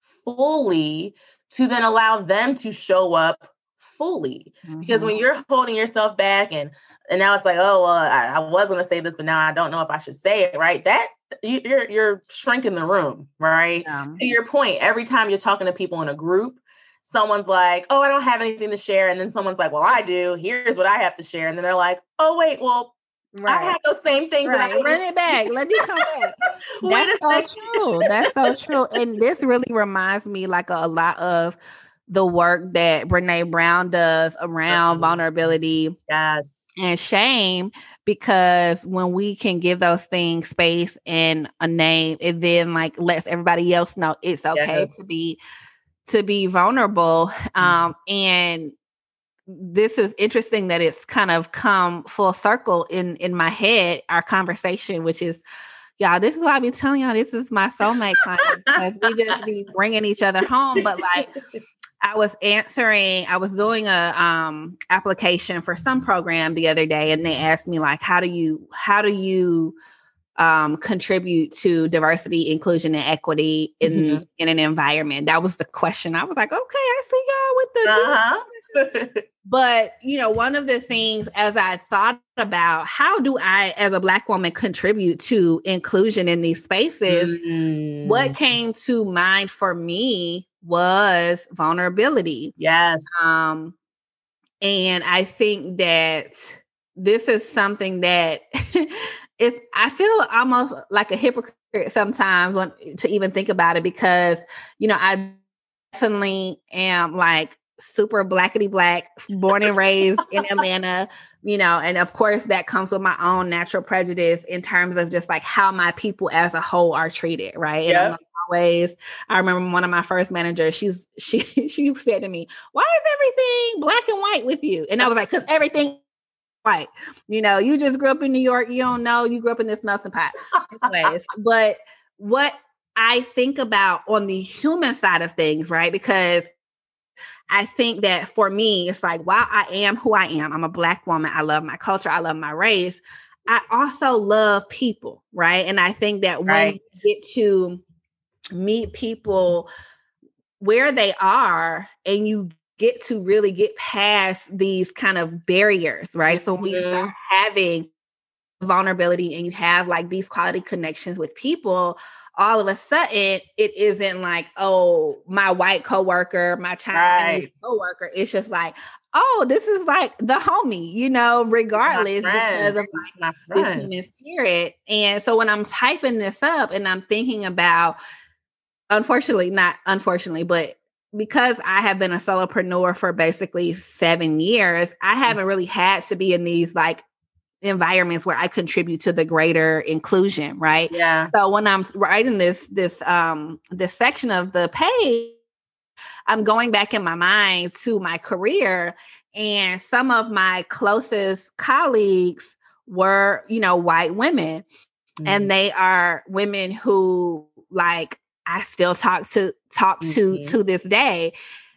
fully to then allow them to show up fully. Mm-hmm. Because when you're holding yourself back and and now it's like, oh, well, I, I was going to say this, but now I don't know if I should say it, right? That you, you're you're shrinking the room, right? Yeah. To your point, every time you're talking to people in a group, someone's like, oh, I don't have anything to share. And then someone's like, well, I do. Here's what I have to share. And then they're like, oh, wait, well, right. I have those same things. Right. That I Run it back. Let me come back. That's so true. That's so true. And this really reminds me like a, a lot of the work that Brene Brown does around mm-hmm. vulnerability yes. and shame, because when we can give those things space and a name, it then like lets everybody else know it's okay yes. to be to be vulnerable. Um, mm-hmm. And this is interesting that it's kind of come full circle in, in my head, our conversation, which is, y'all, this is why I be telling y'all, this is my soulmate client, because we just be bringing each other home. But like, I was answering, I was doing a um application for some program the other day, and they asked me like, how do you, how do you um, contribute to diversity, inclusion, and equity in, mm-hmm. in an environment? That was the question. I was like, okay, I see y'all with the, uh-huh. But, you know, one of the things as I thought about how do I, as a Black woman, contribute to inclusion in these spaces, mm. what came to mind for me was vulnerability. Yes. Um, and I think that this is something that it's, I feel almost like a hypocrite sometimes when, to even think about it, because, you know, I definitely am like super blackity black, born and raised in Atlanta, you know, and of course that comes with my own natural prejudice in terms of just like how my people as a whole are treated. Right. Yep. And I'm always, I remember one of my first managers, she's, she, she said to me, why is everything black and white with you? And I was like, cause everything white, you know, you just grew up in New York. You don't know, you grew up in this melting pot. Anyways, but what I think about on the human side of things, right? Because I think that for me, it's like, while I am who I am, I'm a Black woman. I love my culture. I love my race. I also love people, right? And I think that when right. you get to meet people where they are and you get to really get past these kind of barriers, right? Mm-hmm. So when we start having vulnerability and you have like these quality connections with people, all of a sudden it isn't like, oh, my white coworker, my Chinese right. coworker. It's just like, oh, this is like the homie, you know, regardless because of like this human spirit. And so when I'm typing this up and I'm thinking about, unfortunately, not unfortunately, but because I have been a solopreneur for basically seven years, I haven't really had to be in these like environments where I contribute to the greater inclusion, right? Yeah. So when I'm writing this, this, um, this section of the page, I'm going back in my mind to my career, and some of my closest colleagues were, you know, white women, mm-hmm. and they are women who like I still talk to talk mm-hmm. to to this day.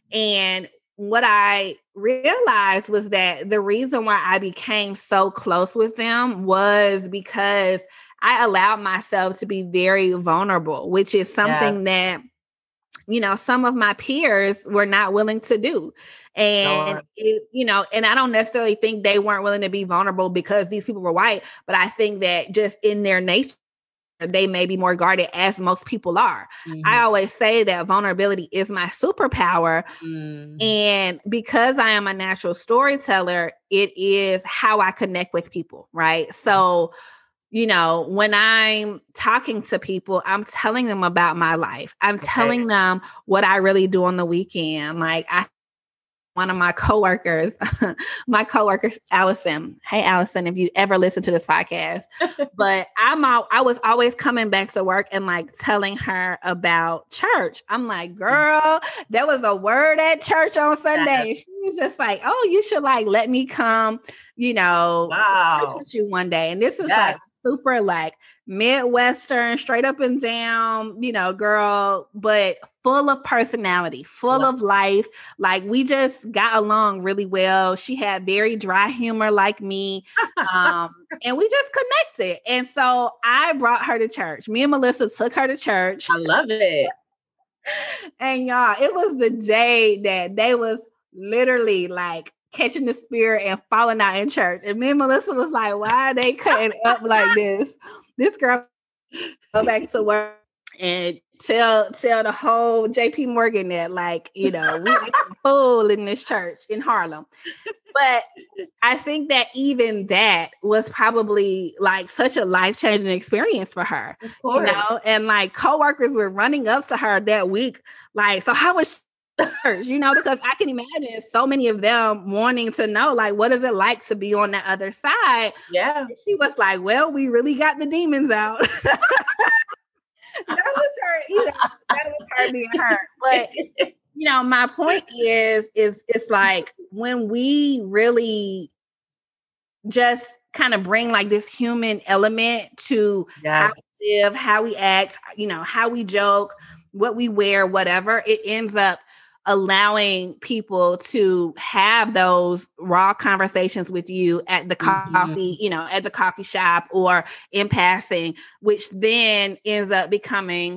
And what I realized was that the reason why I became so close with them was because I allowed myself to be very vulnerable, which is something yeah. that, you know, some of my peers were not willing to do. And, sure. it, you know, and I don't necessarily think they weren't willing to be vulnerable because these people were white, but I think that just in their nature, they may be more guarded, as most people are. Mm-hmm. I always say that vulnerability is my superpower. Mm. And because I am a natural storyteller, it is how I connect with people, right? So, you know, when I'm talking to people, I'm telling them about my life. I'm okay. telling them what I really do on the weekend. Like I One of my coworkers, my coworker, Allison. Hey, Allison, if you ever listen to this podcast, but I'm all, I was always coming back to work and like telling her about church. I'm like, girl, there was a word at church on Sunday. Yeah. She was just like, oh, you should like let me come, you know, wow. church with you one day. And this is yes. like super like Midwestern, straight up and down, you know, girl, but full of personality, full yeah. of life. Like we just got along really well. She had very dry humor like me. Um, and we just connected. And so I brought her to church. Me and Melissa took her to church. I love it. And y'all, it was the day that they was literally like catching the spirit and falling out in church. And me and Melissa was like, why are they cutting up like this? This girl go back to work and tell tell the whole J P Morgan that, like, you know, we like a fool in this church in Harlem. But I think that even that was probably like such a life-changing experience for her. You know, and like coworkers were running up to her that week, like, so how was church, you know, because I can imagine so many of them wanting to know, like, what is it like to be on the other side? Yeah. And she was like, well, we really got the demons out. That was her, you know, that was her being her. But, you know, my point is, is it's like when we really just kind of bring like this human element to yes. how we live, how we act, you know, how we joke, what we wear, whatever, it ends up allowing people to have those raw conversations with you at the coffee, mm-hmm. you know, at the coffee shop or in passing, which then ends up becoming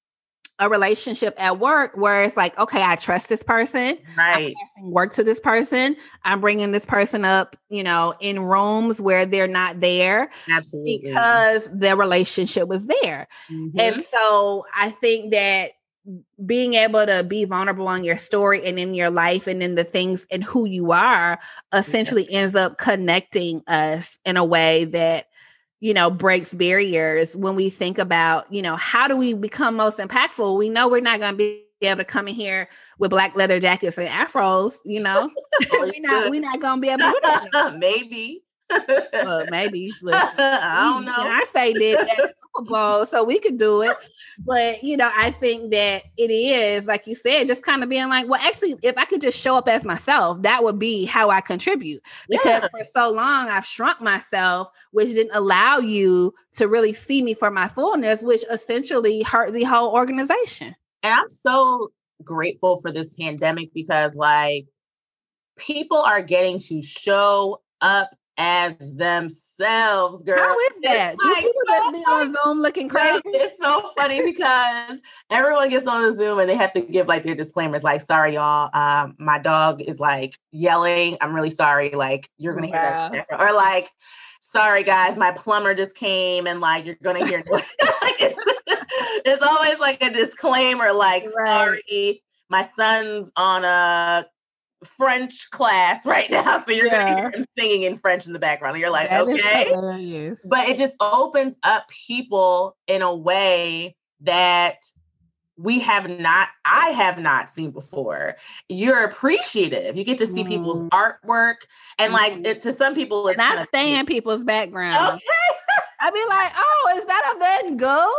a relationship at work where it's like, okay, I trust this person. Right. I'm passing work to this person. I'm bringing this person up, you know, in rooms where they're not there. Absolutely. Because the relationship was there. Mm-hmm. And so I think that being able to be vulnerable on your story and in your life and in the things and who you are essentially yeah. ends up connecting us in a way that, you know, breaks barriers when we think about, you know, how do we become most impactful? We know we're not going to be able to come in here with black leather jackets and afros, you know, we're not, we're not going to be able to do that. Maybe. Well, maybe. Listen, I don't know. I say did at the Super Bowl, so we could do it. But, you know, I think that it is, like you said, just kind of being like, well, actually, if I could just show up as myself, that would be how I contribute. Because yeah. for so long, I've shrunk myself, which didn't allow you to really see me for my fullness, which essentially hurt the whole organization. And I'm so grateful for this pandemic because, like, people are getting to show up as themselves, girl. How is that? Do like, people so just be on Zoom looking crazy? It's so funny because everyone gets on the Zoom and they have to give like their disclaimers, like, sorry, y'all, um, my dog is like yelling. I'm really sorry. Like, you're going to wow. hear that. Or like, sorry, guys, my plumber just came and like, you're going to hear like, it's, it's always like a disclaimer, like, right. sorry, my son's on a French class right now, so you're yeah. gonna hear him singing in French in the background. And you're like, that okay, but it just opens up people in a way that we have not, I have not seen before. You're appreciative. You get to see mm. people's artwork, and mm. like it, to some people, it's not staying in people's background. Okay. I'd be like, oh, is that a Van Gogh?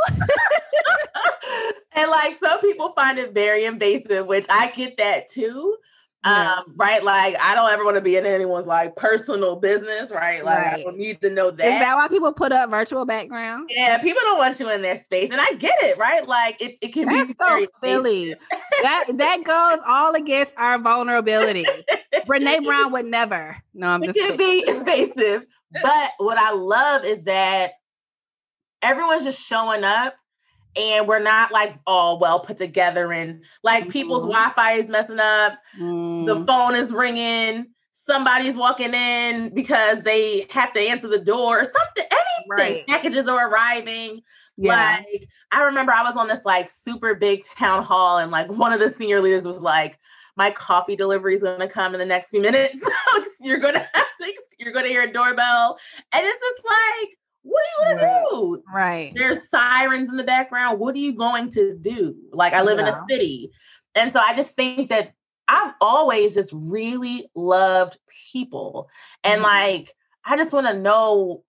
And like some people find it very invasive, which I get that too. Yeah. Um, right. Like, I don't ever want to be in anyone's like personal business, right? Like, right. I don't need to know that. Is that why people put up virtual background? Yeah, people don't want you in their space. And I get it, right? Like, it's it can That's be so very silly. that that goes all against our vulnerability. Brene Brown would never. No, I'm just it can be invasive. But what I love is that everyone's just showing up. And we're not like all well put together and like mm-hmm. people's Wi-Fi is messing up. Mm. The phone is ringing. Somebody's walking in because they have to answer the door or something, anything. Right. Packages are arriving. Yeah. Like, I remember I was on this like super big town hall and like one of the senior leaders was like, my coffee delivery is going to come in the next few minutes. you're going to have to, you're going to hear a doorbell. And it's just like, what are you going right. to do? Right. There's sirens in the background. What are you going to do? Like, I live yeah. in a city. And so I just think that I've always just really loved people. And mm-hmm. like, I just want to know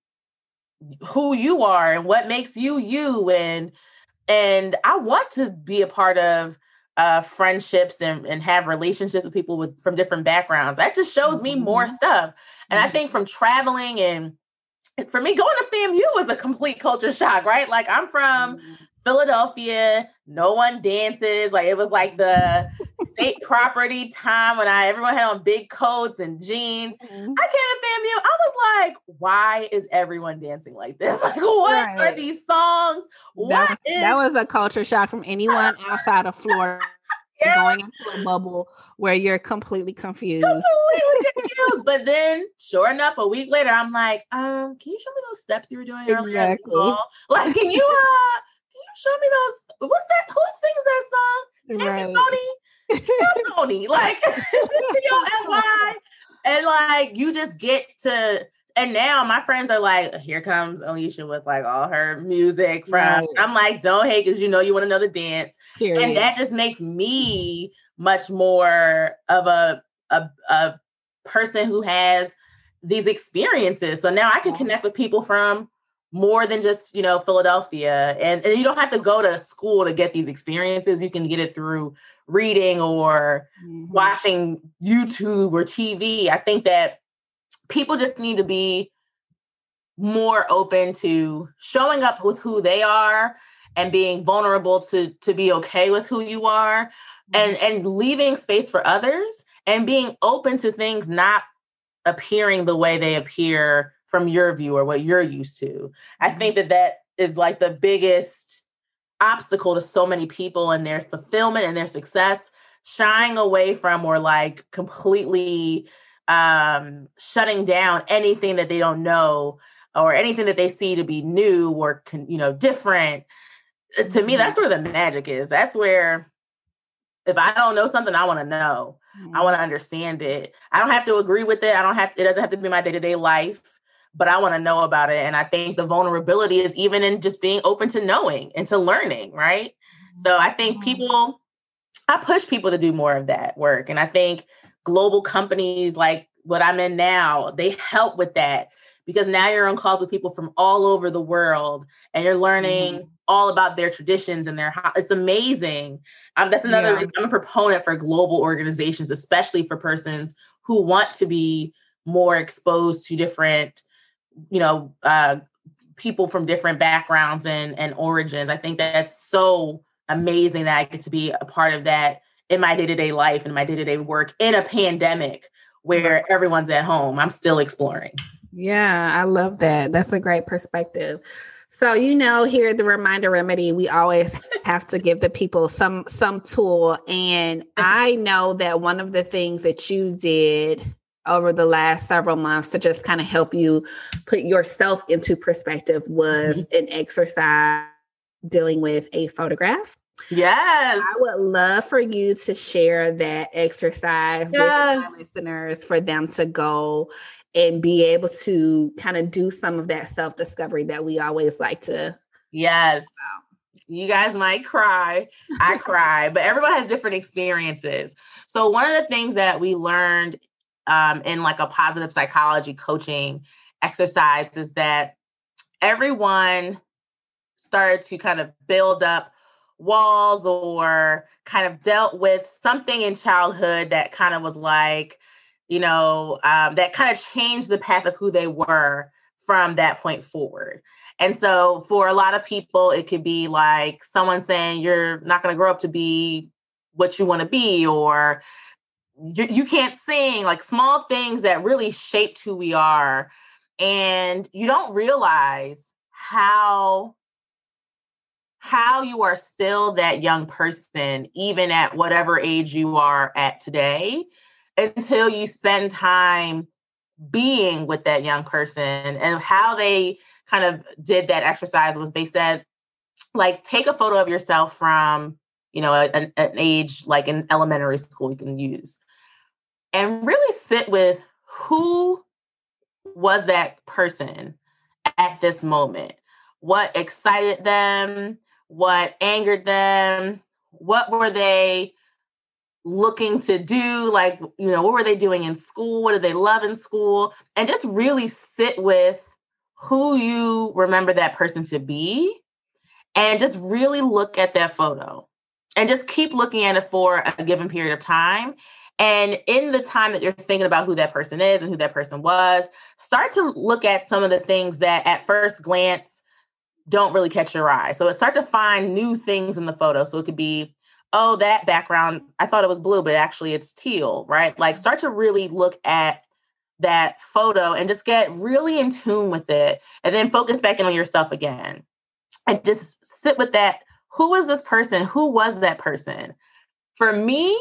who you are and what makes you you. And, and I want to be a part of uh, friendships and, and have relationships with people with from different backgrounds. That just shows mm-hmm. me more stuff. And mm-hmm. I think from traveling and for me, going to FAMU was a complete culture shock, right? Like, I'm from mm-hmm. Philadelphia. No one dances. Like, it was like the state property time when I everyone had on big coats and jeans. Mm-hmm. I came to FAMU. I was like, why is everyone dancing like this? Like, what right. are these songs? What that, is- that was a culture shock from anyone outside of Florida. Yeah. Going into a bubble where you're completely confused. Completely confused. But then, sure enough, a week later, I'm like, um, can you show me those steps you were doing earlier? Exactly. Like, can you uh can you show me those? What's that? Who sings that song? Tammy Tony? Tony. Like, T O N Y. And like, you just get to. And now my friends are like, here comes Alicia with like all her music from, right. I'm like, don't hate because you know you want to know the dance. Period. And that just makes me much more of a, a, a person who has these experiences. So now I can connect with people from more than just, you know, Philadelphia. And, and you don't have to go to school to get these experiences. You can get it through reading or mm-hmm. watching YouTube or T V. I think that people just need to be more open to showing up with who they are and being vulnerable to, to be okay with who you are. and, and leaving space for others and being open to things not appearing the way they appear from your view or what you're used to. Mm-hmm. I think that that is like the biggest obstacle to so many people and their fulfillment and their success, shying away from or like completely um, shutting down anything that they don't know or anything that they see to be new or, you know, different. Mm-hmm. To me, that's where the magic is. That's where if I don't know something, I want to know. Mm-hmm. I want to understand it. I don't have to agree with it. I don't have, it doesn't have to be my day-to-day life, but I want to know about it. And I think the vulnerability is even in just being open to knowing and to learning, right? Mm-hmm. So I think people, I push people to do more of that work. And I think global companies like what I'm in now, they help with that because now you're on calls with people from all over the world and you're learning mm-hmm. all about their traditions and their, it's amazing. Um, that's another yeah. reason I'm a proponent for global organizations, especially for persons who want to be more exposed to different, you know, uh, people from different backgrounds and, and origins. I think that's so amazing that I get to be a part of that in my day-to-day life and my day-to-day work in a pandemic where right. everyone's at home. I'm still exploring. Yeah, I love that. That's a great perspective. So, you know, here at the Reminder Remedy, we always have to give the people some some tool. And I know that one of the things that you did over the last several months to just kind of help you put yourself into perspective was mm-hmm. an exercise dealing with a photograph. Yes. I would love for you to share that exercise yes. with my listeners for them to go and be able to kind of do some of that self-discovery that we always like to. Yes. You guys might cry. I cry, but everyone has different experiences. So one of the things that we learned um, in like a positive psychology coaching exercise is that everyone started to kind of build up walls or kind of dealt with something in childhood that kind of was like, you know, um, that kind of changed the path of who they were from that point forward. And so for a lot of people, it could be like someone saying, you're not going to grow up to be what you want to be, or you, you can't sing, like small things that really shaped who we are. And you don't realize how how you are still that young person, even at whatever age you are at today, until you spend time being with that young person. And how they kind of did that exercise was they said, like, take a photo of yourself from, you know, an, an age like in elementary school you can use, and really sit with who was that person at this moment. What excited them? What angered them? What were they looking to do? Like, you know, what were they doing in school? What did they love in school? And just really sit with who you remember that person to be, and just really look at that photo and just keep looking at it for a given period of time. And in the time that you're thinking about who that person is and who that person was, start to look at some of the things that at first glance don't really catch your eye. So start to find new things in the photo. So it could be, oh, that background, I thought it was blue, but actually it's teal, right? Like start to really look at that photo and just get really in tune with it, and then focus back in on yourself again and just sit with that. Who is this person? Who was that person? For me,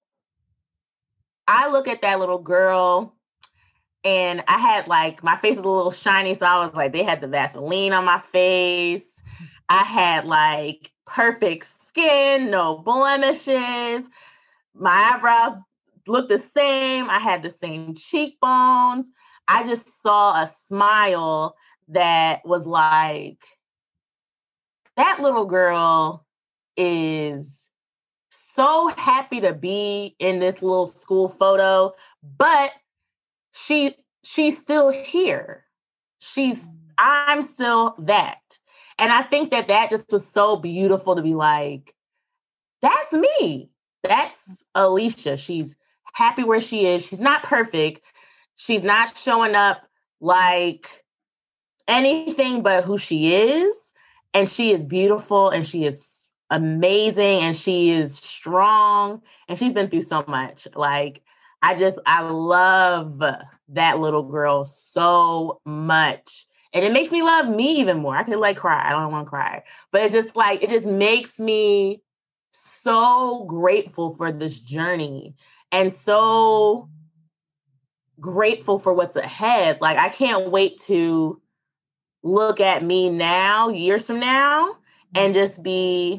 I look at that little girl and I had like, my face is a little shiny. So I was like, they had the Vaseline on my face. I had like perfect skin, no blemishes. My eyebrows looked the same. I had the same cheekbones. I just saw a smile that was like, that little girl is so happy to be in this little school photo, but she she's still here. She's, I'm still that. And I think that that just was so beautiful to be like, that's me. That's Alicia. She's happy where she is. She's not perfect. She's not showing up like anything but who she is. And she is beautiful and she is amazing and she is strong and she's been through so much. Like, I just, I love that little girl so much. And it makes me love me even more. I could like cry. I don't want to cry. But it's just like, it just makes me so grateful for this journey and so grateful for what's ahead. Like, I can't wait to look at me now, years from now, and just be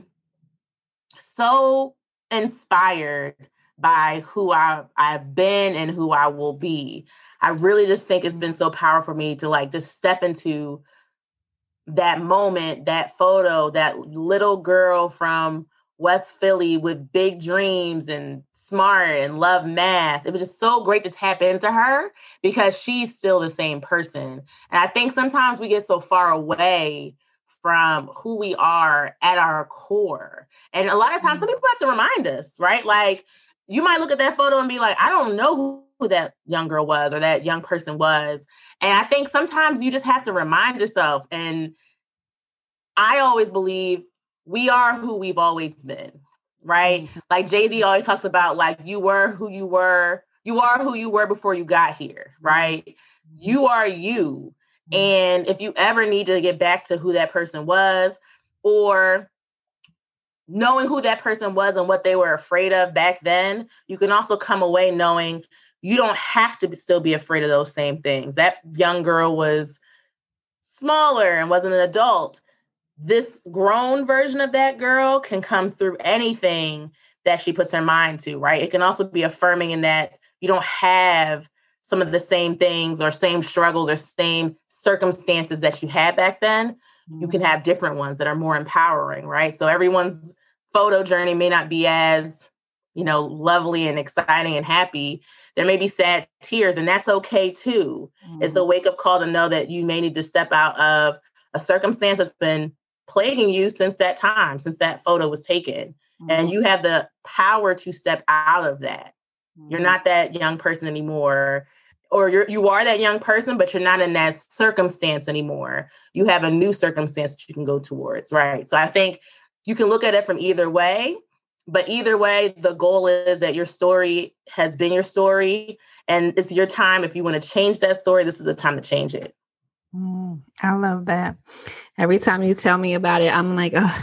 so inspired by who I, I've been and who I will be. I really just think it's been so powerful for me to like just step into that moment, that photo, that little girl from West Philly with big dreams and smart and love math. It was just so great to tap into her because she's still the same person. And I think sometimes we get so far away from who we are at our core. And a lot of times some people have to remind us, right? Like, you might look at that photo and be like, I don't know who, who that young girl was or that young person was. And I think sometimes you just have to remind yourself. And I always believe we are who we've always been, right? Mm-hmm. Like Jay-Z always talks about, like, you were who you were. You are who you were before you got here, right? Mm-hmm. You are you. Mm-hmm. And if you ever need to get back to who that person was, or knowing who that person was and what they were afraid of back then, you can also come away knowing you don't have to still be afraid of those same things. That young girl was smaller and wasn't an adult. This grown version of that girl can come through anything that she puts her mind to, right? It can also be affirming in that you don't have some of the same things or same struggles or same circumstances that you had back then. Mm-hmm. You can have different ones that are more empowering, right? So everyone's photo journey may not be as, you know, lovely and exciting and happy. There may be sad tears, and that's okay too. Mm-hmm. It's a wake-up call to know that you may need to step out of a circumstance that's been plaguing you since that time, since that photo was taken. Mm-hmm. And you have the power to step out of that. Mm-hmm. You're not that young person anymore. Or you're, you are that young person, but you're not in that circumstance anymore. You have a new circumstance that you can go towards, right? So I think you can look at it from either way, but either way, the goal is that your story has been your story, and it's your time. If you want to change that story, this is the time to change it. Mm, I love that. Every time you tell me about it, I'm like, oh.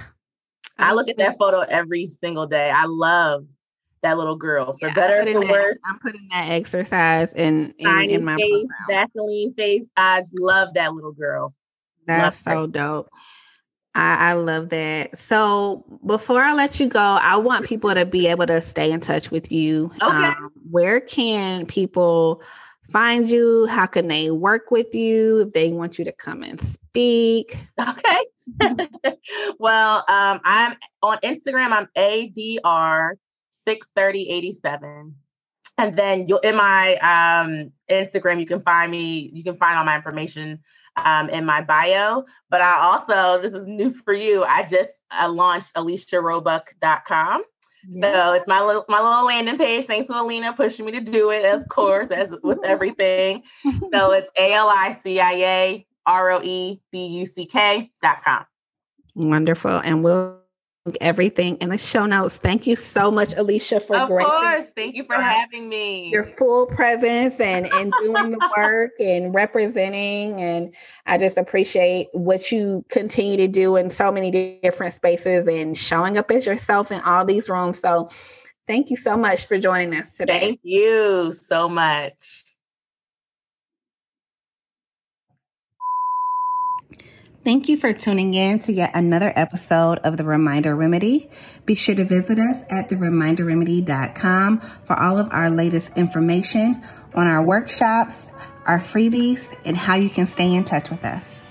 I look at that photo every single day. I love that little girl, for yeah, better or for that, worse. I'm putting that exercise in, in, in my face, Vaseline face. I love that little girl. That's love so her. Dope. I, I love that. So before I let you go, I want people to be able to stay in touch with you. Okay. Um, where can people find you? How can they work with you if they want you to come and speak? Okay. Well, um, I'm on Instagram. I'm A D R six thirty eighty-seven. And then you'll in my um, Instagram, you can find me, you can find all my information um, in my bio. But I also, this is new for you, I just uh, launched alicia roebuck dot com. Yeah. So it's my little my little landing page. Thanks to Alina pushing me to do it, of course, as with everything. So it's A L I C I A R O E B U C K dot com. Wonderful. And we'll link everything in the show notes. Thank you so much, Alicia, for of great. Of course. Thank you for having me. Your full presence and, and doing the work and representing. And I just appreciate what you continue to do in so many different spaces and showing up as yourself in all these rooms. So thank you so much for joining us today. Thank you so much. Thank you for tuning in to yet another episode of The Reminder Remedy. Be sure to visit us at the reminder remedy dot com for all of our latest information on our workshops, our freebies, and how you can stay in touch with us.